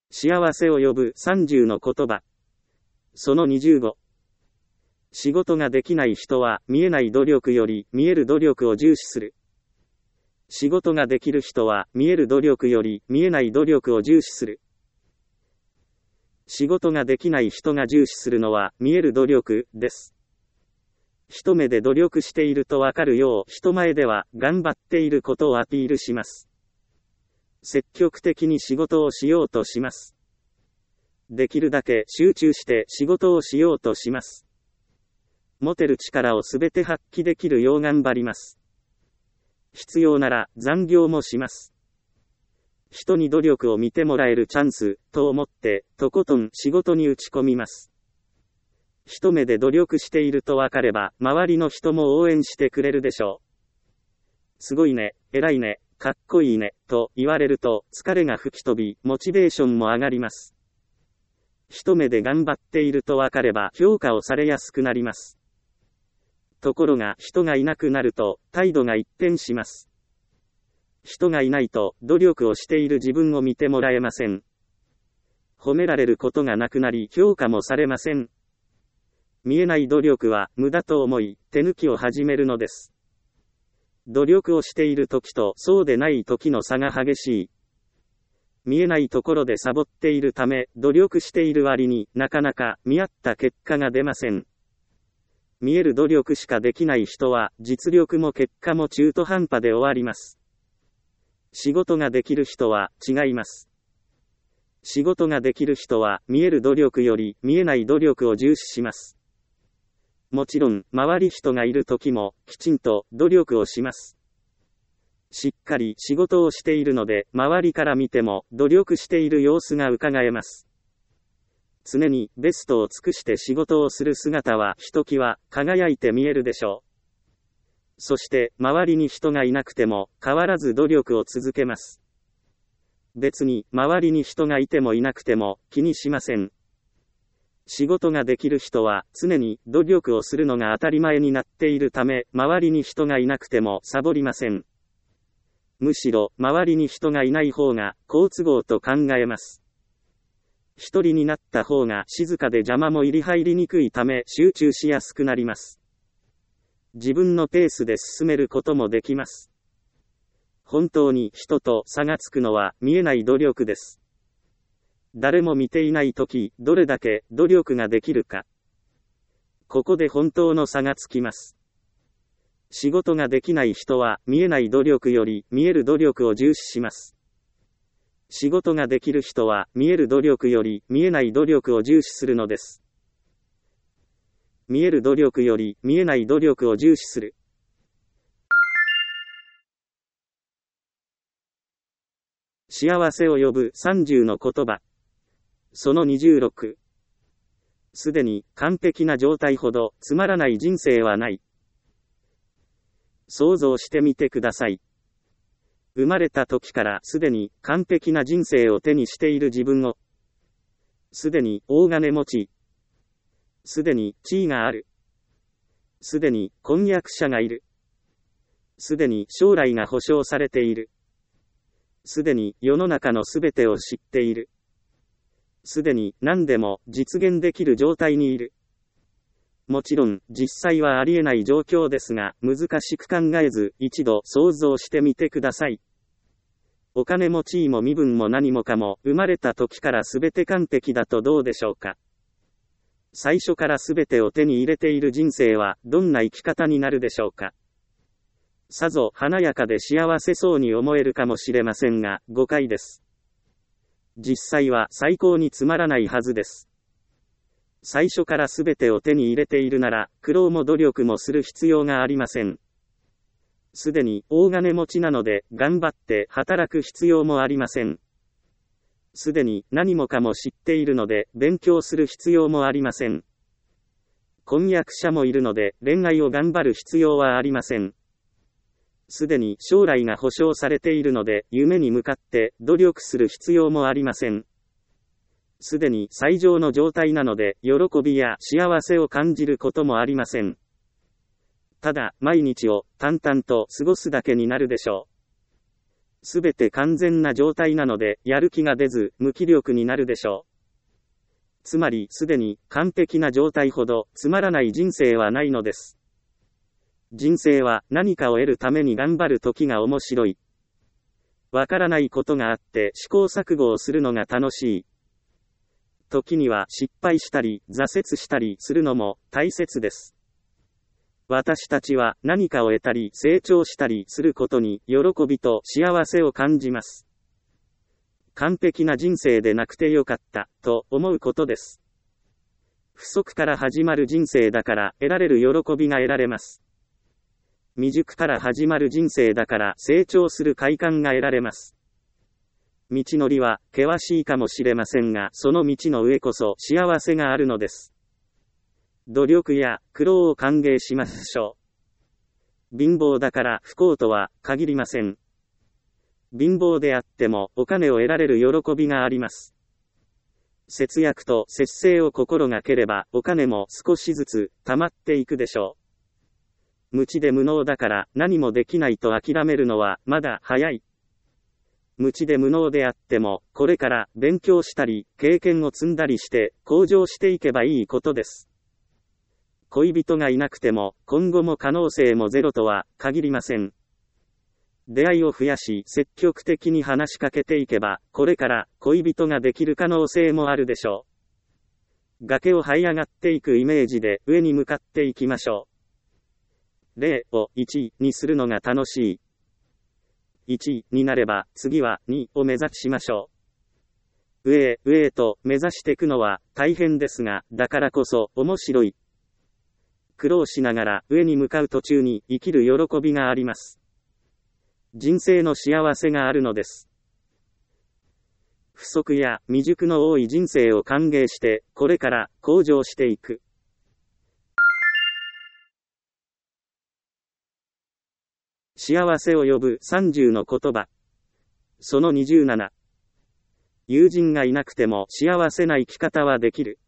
[SPEAKER 1] 幸せを呼ぶさんじゅうの言葉。そのにじゅうご。仕事ができない人は見えない努力より見える努力を重視する。仕事ができる人は見える努力より見えない努力を重視する。仕事ができない人が重視するのは見える努力です。一目で努力しているとわかるよう人前では頑張っていることをアピールします。積極的に仕事をしようとします。できるだけ集中して仕事をしようとします。持てる力をすべて発揮できるよう頑張ります。必要なら残業もします。人に努力を見てもらえるチャンスと思ってとことん仕事に打ち込みます。一目で努力しているとわかれば周りの人も応援してくれるでしょう。すごいね、偉いね、かっこいいねと言われると疲れが吹き飛びモチベーションも上がります。一目で頑張っているとわかれば評価をされやすくなります。ところが人がいなくなると態度が一変します。人がいないと努力をしている自分を見てもらえません。褒められることがなくなり評価もされません。見えない努力は無駄と思い手抜きを始めるのです。努力をしている時とそうでない時の差が激しい。見えないところでサボっているため努力している割になかなか見合った結果が出ません。見える努力しかできない人は実力も結果も中途半端で終わります。仕事ができる人は違います。仕事ができる人は見える努力より見えない努力を重視します。もちろん周り人がいる時もきちんと努力をします。しっかり仕事をしているので周りから見ても努力している様子が伺えます。常にベストを尽くして仕事をする姿はひときわ輝いて見えるでしょう。そして周りに人がいなくても変わらず努力を続けます。別に周りに人がいてもいなくても気にしません。仕事ができる人は常に努力をするのが当たり前になっているため周りに人がいなくてもサボりません。むしろ周りに人がいない方が好都合と考えます。一人になった方が静かで邪魔も入り入りにくいため集中しやすくなります。自分のペースで進めることもできます。本当に人と差がつくのは見えない努力です。誰も見ていないとき、どれだけ努力ができるか。ここで本当の差がつきます。仕事ができない人は見えない努力より見える努力を重視します。仕事ができる人は見える努力より見えない努力を重視するのです。見える努力より見えない努力を重視する。幸せを呼ぶさんじゅうの言葉。そのにじゅうろく。すでに完璧な状態ほどつまらない人生はない。想像してみてください。生まれた時からすでに完璧な人生を手にしている自分を。すでに大金持ち。すでに地位がある。すでに婚約者がいる。すでに将来が保証されている。すでに世の中のすべてを知っている。すでに何でも実現できる状態にいる。もちろん実際はありえない状況ですが、難しく考えず一度想像してみてください。お金も地位も身分も何もかも生まれた時からすべて完璧だとどうでしょうか。最初からすべてを手に入れている人生はどんな生き方になるでしょうか。さぞ華やかで幸せそうに思えるかもしれませんが、誤解です。実際は最高につまらないはずです。最初からすべてを手に入れているなら、苦労も努力もする必要がありません。すでに大金持ちなので、頑張って働く必要もありません。すでに何もかも知っているので、勉強する必要もありません。婚約者もいるので、恋愛を頑張る必要はありません。すでに将来が保証されているので、夢に向かって努力する必要もありません。すでに最上の状態なので、喜びや幸せを感じることもありません。ただ、毎日を淡々と過ごすだけになるでしょう。 すべて完全な状態なので、やる気が出ず、無気力になるでしょう。つまり、すでに完璧な状態ほどつまらない人生はないのです。人生は何かを得るために頑張る時が面白い。わからないことがあって試行錯誤をするのが楽しい。時には失敗したり挫折したりするのも大切です。私たちは何かを得たり成長したりすることに喜びと幸せを感じます。完璧な人生でなくてよかったと思うことです。不足から始まる人生だから得られる喜びが得られます。未熟から始まる人生だから成長する快感が得られます。道のりは険しいかもしれませんが、その道の上こそ幸せがあるのです。努力や苦労を歓迎しましょう。貧乏だから不幸とは限りません。貧乏であってもお金を得られる喜びがあります。節約と節制を心がければお金も少しずつ貯まっていくでしょう。無知で無能だから何もできないと諦めるのはまだ早い。無知で無能であってもこれから勉強したり経験を積んだりして向上していけばいいことです。恋人がいなくても今後も可能性もゼロとは限りません。出会いを増やし積極的に話しかけていけばこれから恋人ができる可能性もあるでしょう。崖を這い上がっていくイメージで上に向かっていきましょう。ゼロをいちにするのが楽しい。いちになれば次はにを目指しましょう。上へ上へと目指していくのは大変ですが、だからこそ面白い。苦労しながら上に向かう途中に生きる喜びがあります。人生の幸せがあるのです。不足や未熟の多い人生を歓迎して、これから向上していく。幸せを呼ぶさんじゅうの言葉。そのにじゅうなな。友人がいなくても幸せな生き方はできる。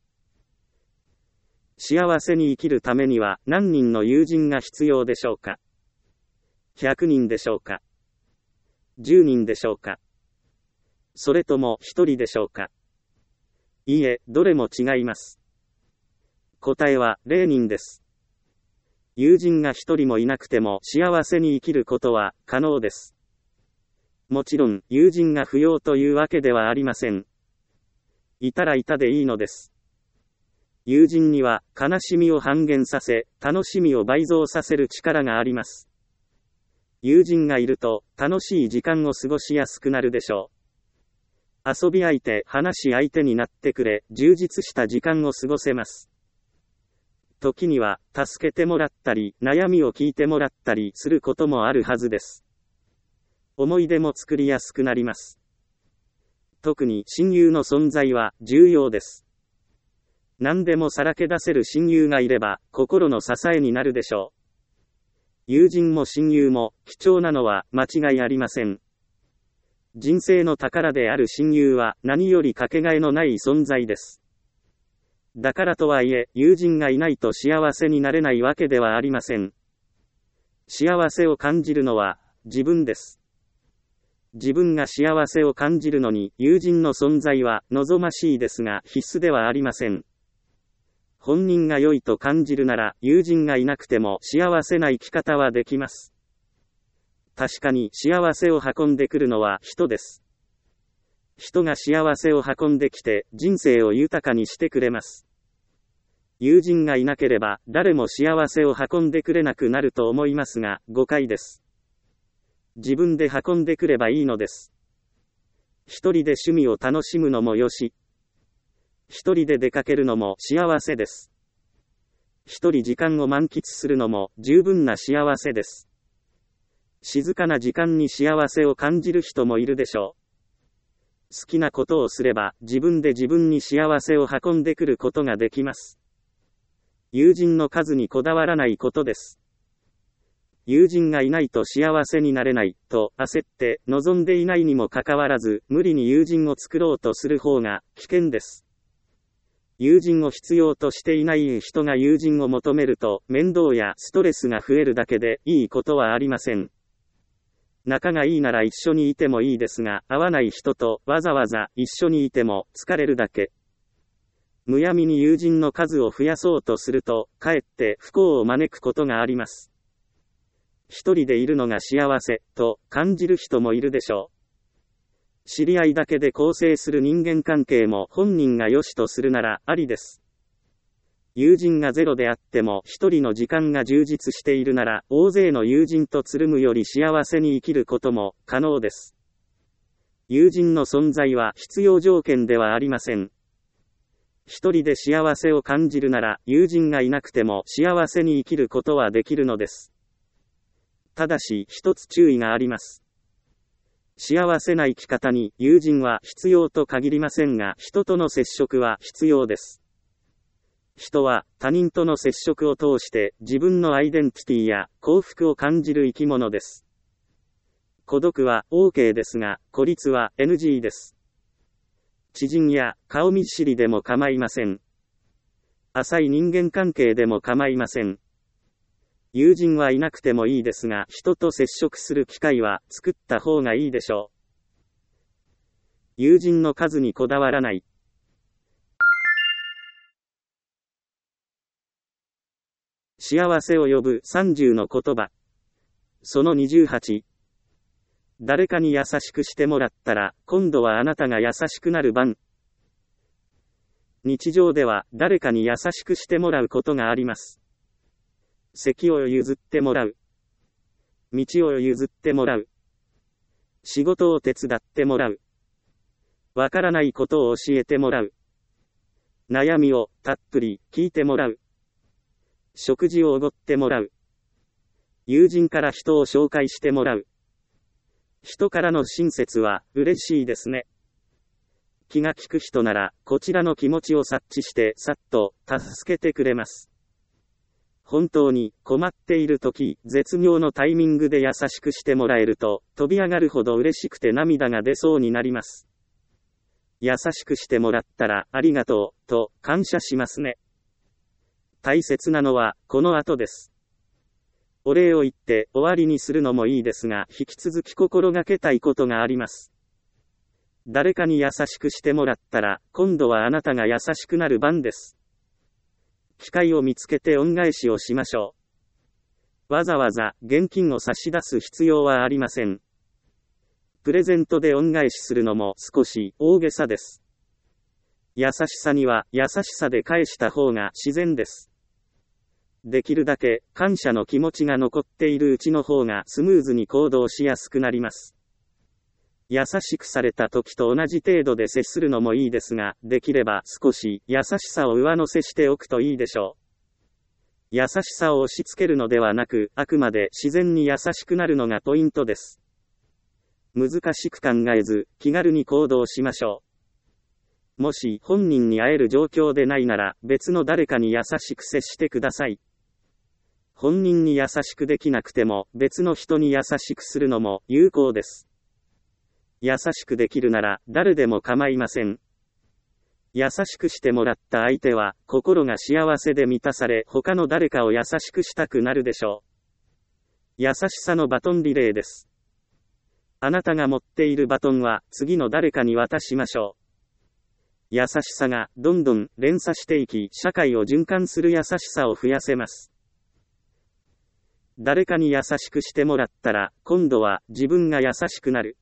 [SPEAKER 1] 幸せに生きるためには何人の友人が必要でしょうか。ひゃくにんでしょうか。じゅうにんでしょうか。それともひとりでしょうか。いいえ、どれも違います。答えはゼロにんです。友人がひとりもいなくても幸せに生きることは可能です。もちろん友人が不要というわけではありません。いたらいたでいいのです。友人には悲しみを半減させ、楽しみを倍増させる力があります。友人がいると楽しい時間を過ごしやすくなるでしょう。遊び相手、話し相手になってくれ、充実した時間を過ごせます。時には助けてもらったり、悩みを聞いてもらったりすることもあるはずです。思い出も作りやすくなります。特に親友の存在は重要です。何でもさらけ出せる親友がいれば心の支えになるでしょう。友人も親友も貴重なのは間違いありません。人生の宝である親友は何よりかけがえのない存在です。だからとはいえ、友人がいないと幸せになれないわけではありません。幸せを感じるのは自分です。自分が幸せを感じるのに友人の存在は望ましいですが必須ではありません。本人が良いと感じるなら友人がいなくても幸せな生き方はできます。確かに幸せを運んでくるのは人です。人が幸せを運んできて人生を豊かにしてくれます。友人がいなければ誰も幸せを運んでくれなくなると思いますが誤解です。自分で運んでくればいいのです。一人で趣味を楽しむのもよし、一人で出かけるのも幸せです。一人時間を満喫するのも十分な幸せです。静かな時間に幸せを感じる人もいるでしょう。好きなことをすれば自分で自分に幸せを運んでくることができます。友人の数にこだわらないことです。友人がいないと幸せになれないと焦って望んでいないにもかかわらず無理に友人を作ろうとする方が危険です。友人を必要としていない人が友人を求めると面倒やストレスが増えるだけでいいことはありません。 仲がいいなら一緒にいてもいいですが、合わない人とわざわざ一緒にいても疲れるだけ。むやみに友人の数を増やそうとすると、かえって不幸を招くことがあります。一人でいるのが幸せ、と感じる人もいるでしょう。知り合いだけで構成する人間関係も本人が良しとするならありです。友人がゼロであっても一人の時間が充実しているなら、大勢の友人とつるむより幸せに生きることも可能です。友人の存在は必要条件ではありません。一人で幸せを感じるなら、友人がいなくても幸せに生きることはできるのです。ただし、一つ注意があります。幸せな生き方に友人は必要と限りませんが、人との接触は必要です。人は他人との接触を通して自分のアイデンティティや幸福を感じる生き物です。孤独は OK ですが、孤立は エヌジー です。知人や顔見知りでも構いません。浅い人間関係でも構いません。友人はいなくてもいいですが、人と接触する機会は作った方がいいでしょう。友人の数にこだわらない。幸せを呼ぶさんじゅうの言葉。そのにじゅうはち。誰かに優しくしてもらったら、今度はあなたが優しくなる番。日常では誰かに優しくしてもらうことがあります。席を譲ってもらう。道を譲ってもらう。仕事を手伝ってもらう。わからないことを教えてもらう。悩みをたっぷり聞いてもらう。食事をおごってもらう。友人から人を紹介してもらう。人からの親切は嬉しいですね。気が利く人なら、こちらの気持ちを察知して、さっと助けてくれます。本当に困っているとき、絶妙のタイミングで優しくしてもらえると、飛び上がるほど嬉しくて涙が出そうになります。優しくしてもらったら、ありがとう、と感謝しますね。大切なのは、この後です。お礼を言って終わりにするのもいいですが、引き続き心がけたいことがあります。誰かに優しくしてもらったら、今度はあなたが優しくなる番です。機会を見つけて恩返しをしましょう。わざわざ現金を差し出す必要はありません。プレゼントで恩返しするのも少し大げさです。優しさには優しさで返した方が自然です。できるだけ感謝の気持ちが残っているうちの方がスムーズに行動しやすくなります。優しくされた時と同じ程度で接するのもいいですが、できれば少し優しさを上乗せしておくといいでしょう。優しさを押し付けるのではなく、あくまで自然に優しくなるのがポイントです。難しく考えず、気軽に行動しましょう。もし本人に会える状況でないなら、別の誰かに優しく接してください。本人に優しくできなくても、別の人に優しくするのも有効です。優しくできるなら、誰でも構いません。優しくしてもらった相手は、心が幸せで満たされ、他の誰かを優しくしたくなるでしょう。優しさのバトンリレーです。あなたが持っているバトンは、次の誰かに渡しましょう。優しさが、どんどん連鎖していき、社会を循環する優しさを増やせます。誰かに優しくしてもらったら、今度は自分が優しくなる。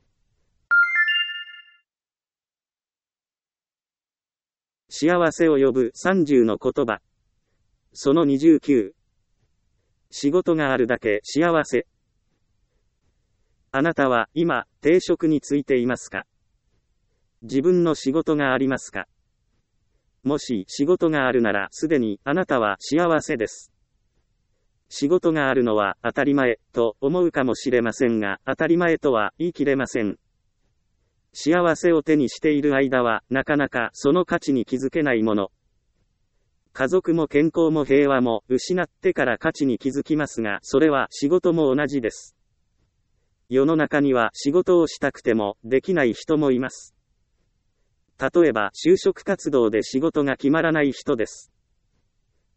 [SPEAKER 1] 幸せを呼ぶさんじゅうの言葉。そのにじゅうきゅう。仕事があるだけ幸せ。あなたは今、定職についていますか？自分の仕事がありますか？もし仕事があるならすでにあなたは幸せです。仕事があるのは当たり前と思うかもしれませんが、当たり前とは言い切れません。幸せを手にしている間はなかなかその価値に気づけないもの。家族も健康も平和も失ってから価値に気づきますが、それは仕事も同じです。世の中には仕事をしたくてもできない人もいます。例えば就職活動で仕事が決まらない人です。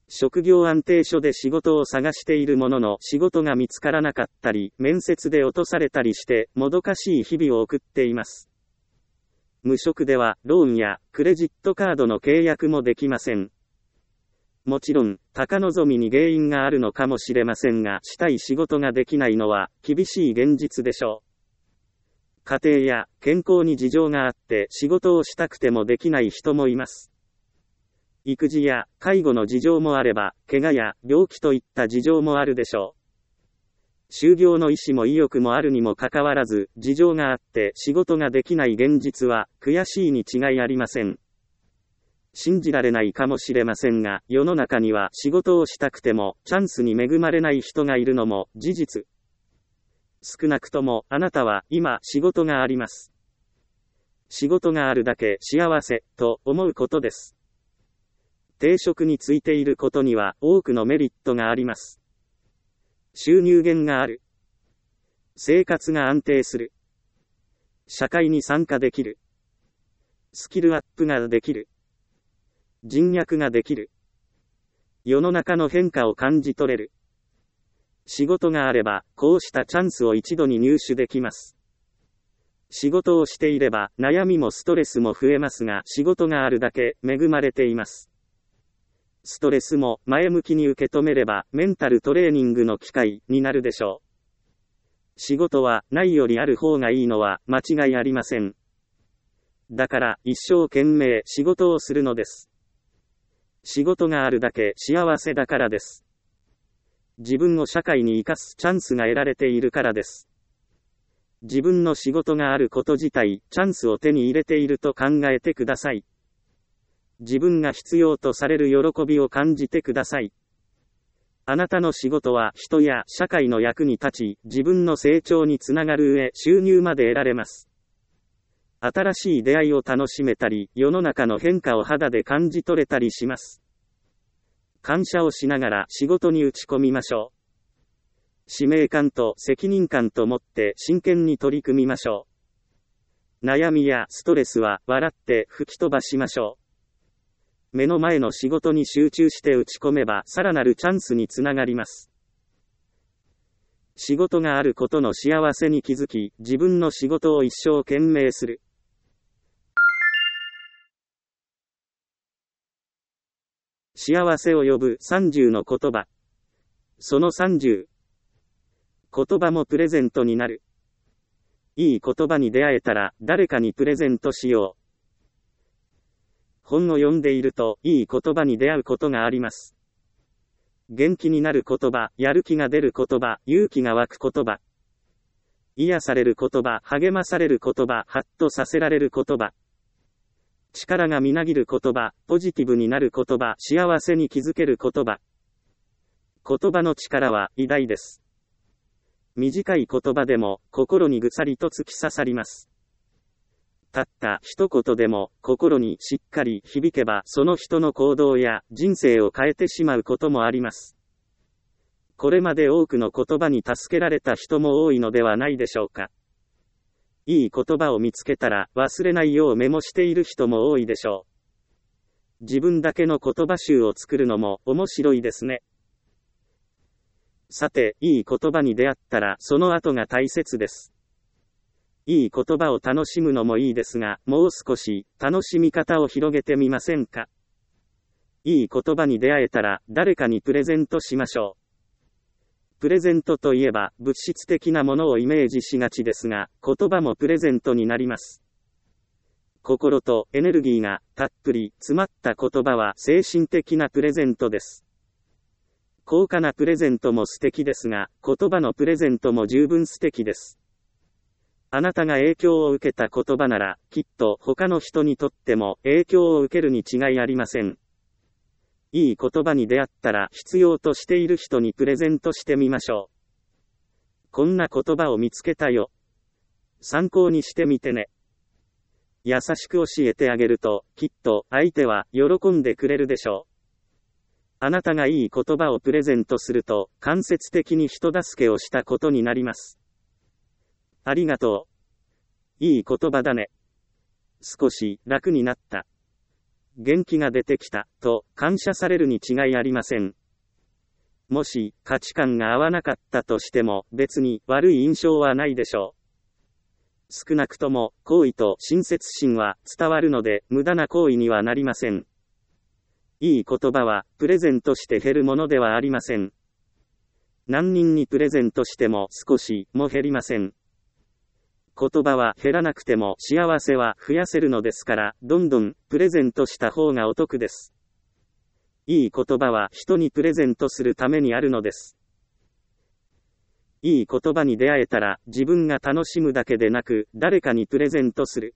[SPEAKER 1] 職業安定所で仕事を探しているものの仕事が見つからなかったり、面接で落とされたりしてもどかしい日々を送っています。無職ではローンやクレジットカードの契約もできません。もちろん、高望みに原因があるのかもしれませんが、したい仕事ができないのは厳しい現実でしょう。家庭や健康に事情があって仕事をしたくてもできない人もいます。育児や介護の事情もあれば、怪我や病気といった事情もあるでしょう。就業の意思も意欲もあるにもかかわらず、事情があって仕事ができない現実は悔しいに違いありません。信じられないかもしれませんが、世の中には仕事をしたくてもチャンスに恵まれない人がいるのも事実。少なくともあなたは今仕事があります。仕事があるだけ幸せと思うことです。定職についていることには多くのメリットがあります。収入源がある。生活が安定する。社会に参加できる。スキルアップができる。人脈ができる。世の中の変化を感じ取れる。仕事があれば、こうしたチャンスを一度に入手できます。仕事をしていれば、悩みもストレスも増えますが、仕事があるだけ恵まれています。ストレスも前向きに受け止めれば、メンタルトレーニングの機会になるでしょう。仕事はないよりある方がいいのは間違いありません。だから一生懸命仕事をするのです。仕事があるだけ幸せだからです。自分を社会に生かすチャンスが得られているからです。自分の仕事があること自体、チャンスを手に入れていると考えてください。自分が必要とされる喜びを感じてください。あなたの仕事は人や社会の役に立ち、自分の成長につながる上、収入まで得られます。新しい出会いを楽しめたり、世の中の変化を肌で感じ取れたりします。感謝をしながら仕事に打ち込みましょう。使命感と責任感と持って真剣に取り組みましょう。悩みやストレスは笑って吹き飛ばしましょう。目の前の仕事に集中して打ち込めばさらなるチャンスにつながります。仕事があることの幸せに気づき、自分の仕事を一生懸命する。幸せを呼ぶさんじゅうの言葉。そのさんじゅう。言葉もプレゼントになる。いい言葉に出会えたら誰かにプレゼントしよう。本を読んでいるといい言葉に出会うことがあります。元気になる言葉、やる気が出る言葉、勇気が湧く言葉。癒される言葉、励まされる言葉、ハッとさせられる言葉。力がみなぎる言葉、ポジティブになる言葉、幸せに気づける言葉。言葉の力は偉大です。短い言葉でも心にぐさりと突き刺さります。たった一言でも心にしっかり響けばその人の行動や人生を変えてしまうこともあります。これまで多くの言葉に助けられた人も多いのではないでしょうか。いい言葉を見つけたら忘れないようメモしている人も多いでしょう。自分だけの言葉集を作るのも面白いですね。さて、いい言葉に出会ったらその後が大切です。いい言葉を楽しむのもいいですが、もう少し楽しみ方を広げてみませんか。いい言葉に出会えたら誰かにプレゼントしましょう。プレゼントといえば物質的なものをイメージしがちですが、言葉もプレゼントになります。心とエネルギーがたっぷり詰まった言葉は精神的なプレゼントです。高価なプレゼントも素敵ですが、言葉のプレゼントも十分素敵です。あなたが影響を受けた言葉なら、きっと他の人にとっても影響を受けるに違いありません。いい言葉に出会ったら必要としている人にプレゼントしてみましょう。こんな言葉を見つけたよ。参考にしてみてね。優しく教えてあげると、きっと相手は喜んでくれるでしょう。あなたがいい言葉をプレゼントすると、間接的に人助けをしたことになります。ありがとう。いい言葉だね。少し楽になった。 元気が出てきた、と感謝されるに違いありません。もし、価値観が合わなかったとしても、別に悪い印象はないでしょう。少なくとも、好意と親切心は伝わるので、無駄な行為にはなりません。いい言葉は、プレゼントして減るものではありません。何人にプレゼントしても少しも減りません。言葉は減らなくても幸せは増やせるのですから、どんどんプレゼントした方がお得です。いい言葉は人にプレゼントするためにあるのです。いい言葉に出会えたら、自分が楽しむだけでなく、誰かにプレゼントする。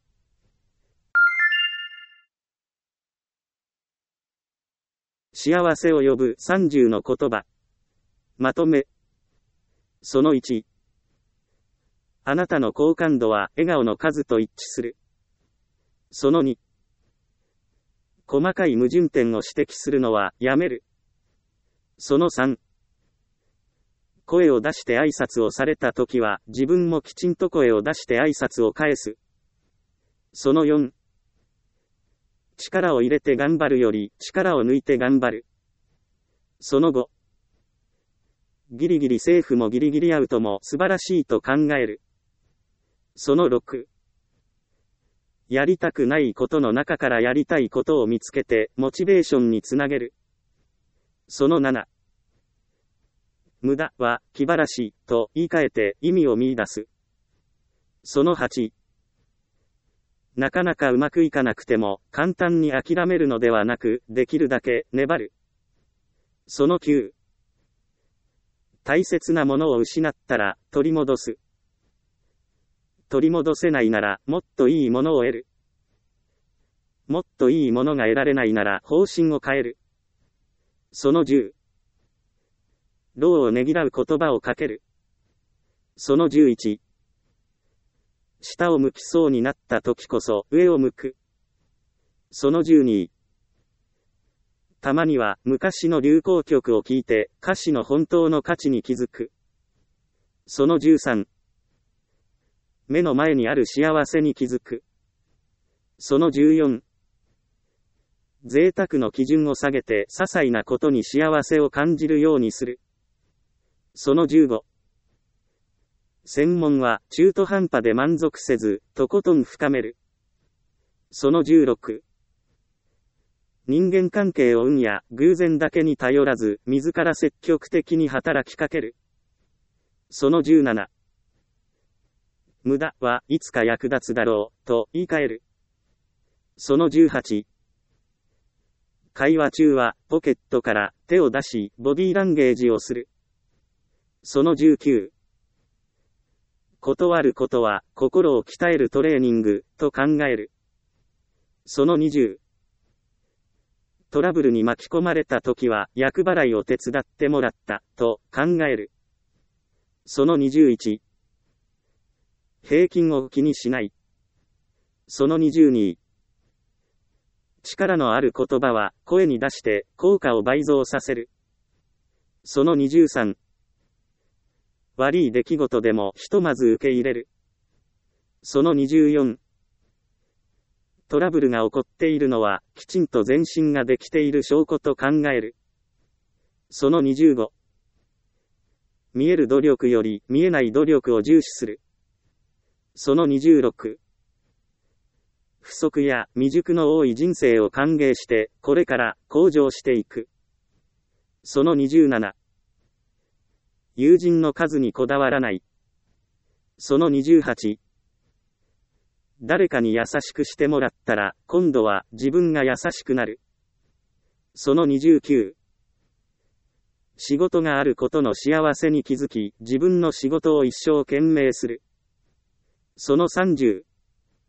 [SPEAKER 1] 幸せを呼ぶさんじゅうの言葉。まとめ。そのいち。あなたの好感度は笑顔の数と一致する。そのに。細かい矛盾点を指摘するのはやめる。そのさん。声を出して挨拶をされたときは自分もきちんと声を出して挨拶を返す。そのよん。力を入れて頑張るより力を抜いて頑張る。そのご。ギリギリセーフもギリギリアウトも素晴らしいと考える。そのろく。やりたくないことの中からやりたいことを見つけてモチベーションにつなげる。そのなな。無駄は気晴らしいと言い換えて意味を見出す。そのはち。なかなかうまくいかなくても簡単に諦めるのではなく、できるだけ粘る。そのきゅう。大切なものを失ったら取り戻す。取り戻せないならもっといいものを得る。もっといいものが得られないなら方針を変える。そのじゅう。労をねぎらう言葉をかける。そのじゅういち。下を向きそうになった時こそ上を向く。そのじゅうに。たまには昔の流行曲を聴いて歌詞の本当の価値に気づく。そのじゅうさん。目の前にある幸せに気づく。そのじゅうよん。贅沢の基準を下げて些細なことに幸せを感じるようにする。そのじゅうご。専門は中途半端で満足せず、とことん深める。そのじゅうろく。人間関係を運や偶然だけに頼らず、自ら積極的に働きかける。そのじゅうなな。無駄はいつか役立つだろう、と言い換える。そのじゅうはち。会話中はポケットから手を出し、ボディーランゲージをする。そのじゅうきゅう。断ることは心を鍛えるトレーニングと考える。そのにじゅう。トラブルに巻き込まれた時は厄払いを手伝ってもらったと考える。そのにじゅういち。平均を気にしない。そのにじゅうに。力のある言葉は声に出して効果を倍増させる。そのにじゅうさん。悪い出来事でもひとまず受け入れる。そのにじゅうよん。トラブルが起こっているのはきちんと前進ができている証拠と考える。そのにじゅうご。見える努力より見えない努力を重視する。そのにじゅうろく。不足や未熟の多い人生を歓迎してこれから向上していく。そのにじゅうなな。友人の数にこだわらない。そのにじゅうはち。誰かに優しくしてもらったら、今度は自分が優しくなる。そのにじゅうきゅう。仕事があることの幸せに気づき、自分の仕事を一生懸命する。そのさんじゅう。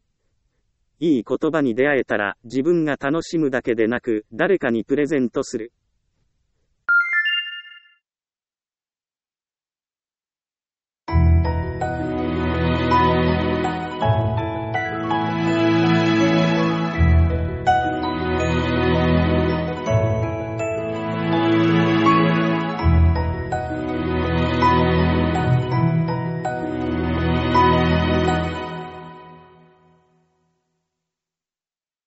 [SPEAKER 1] いい言葉に出会えたら、自分が楽しむだけでなく、誰かにプレゼントする。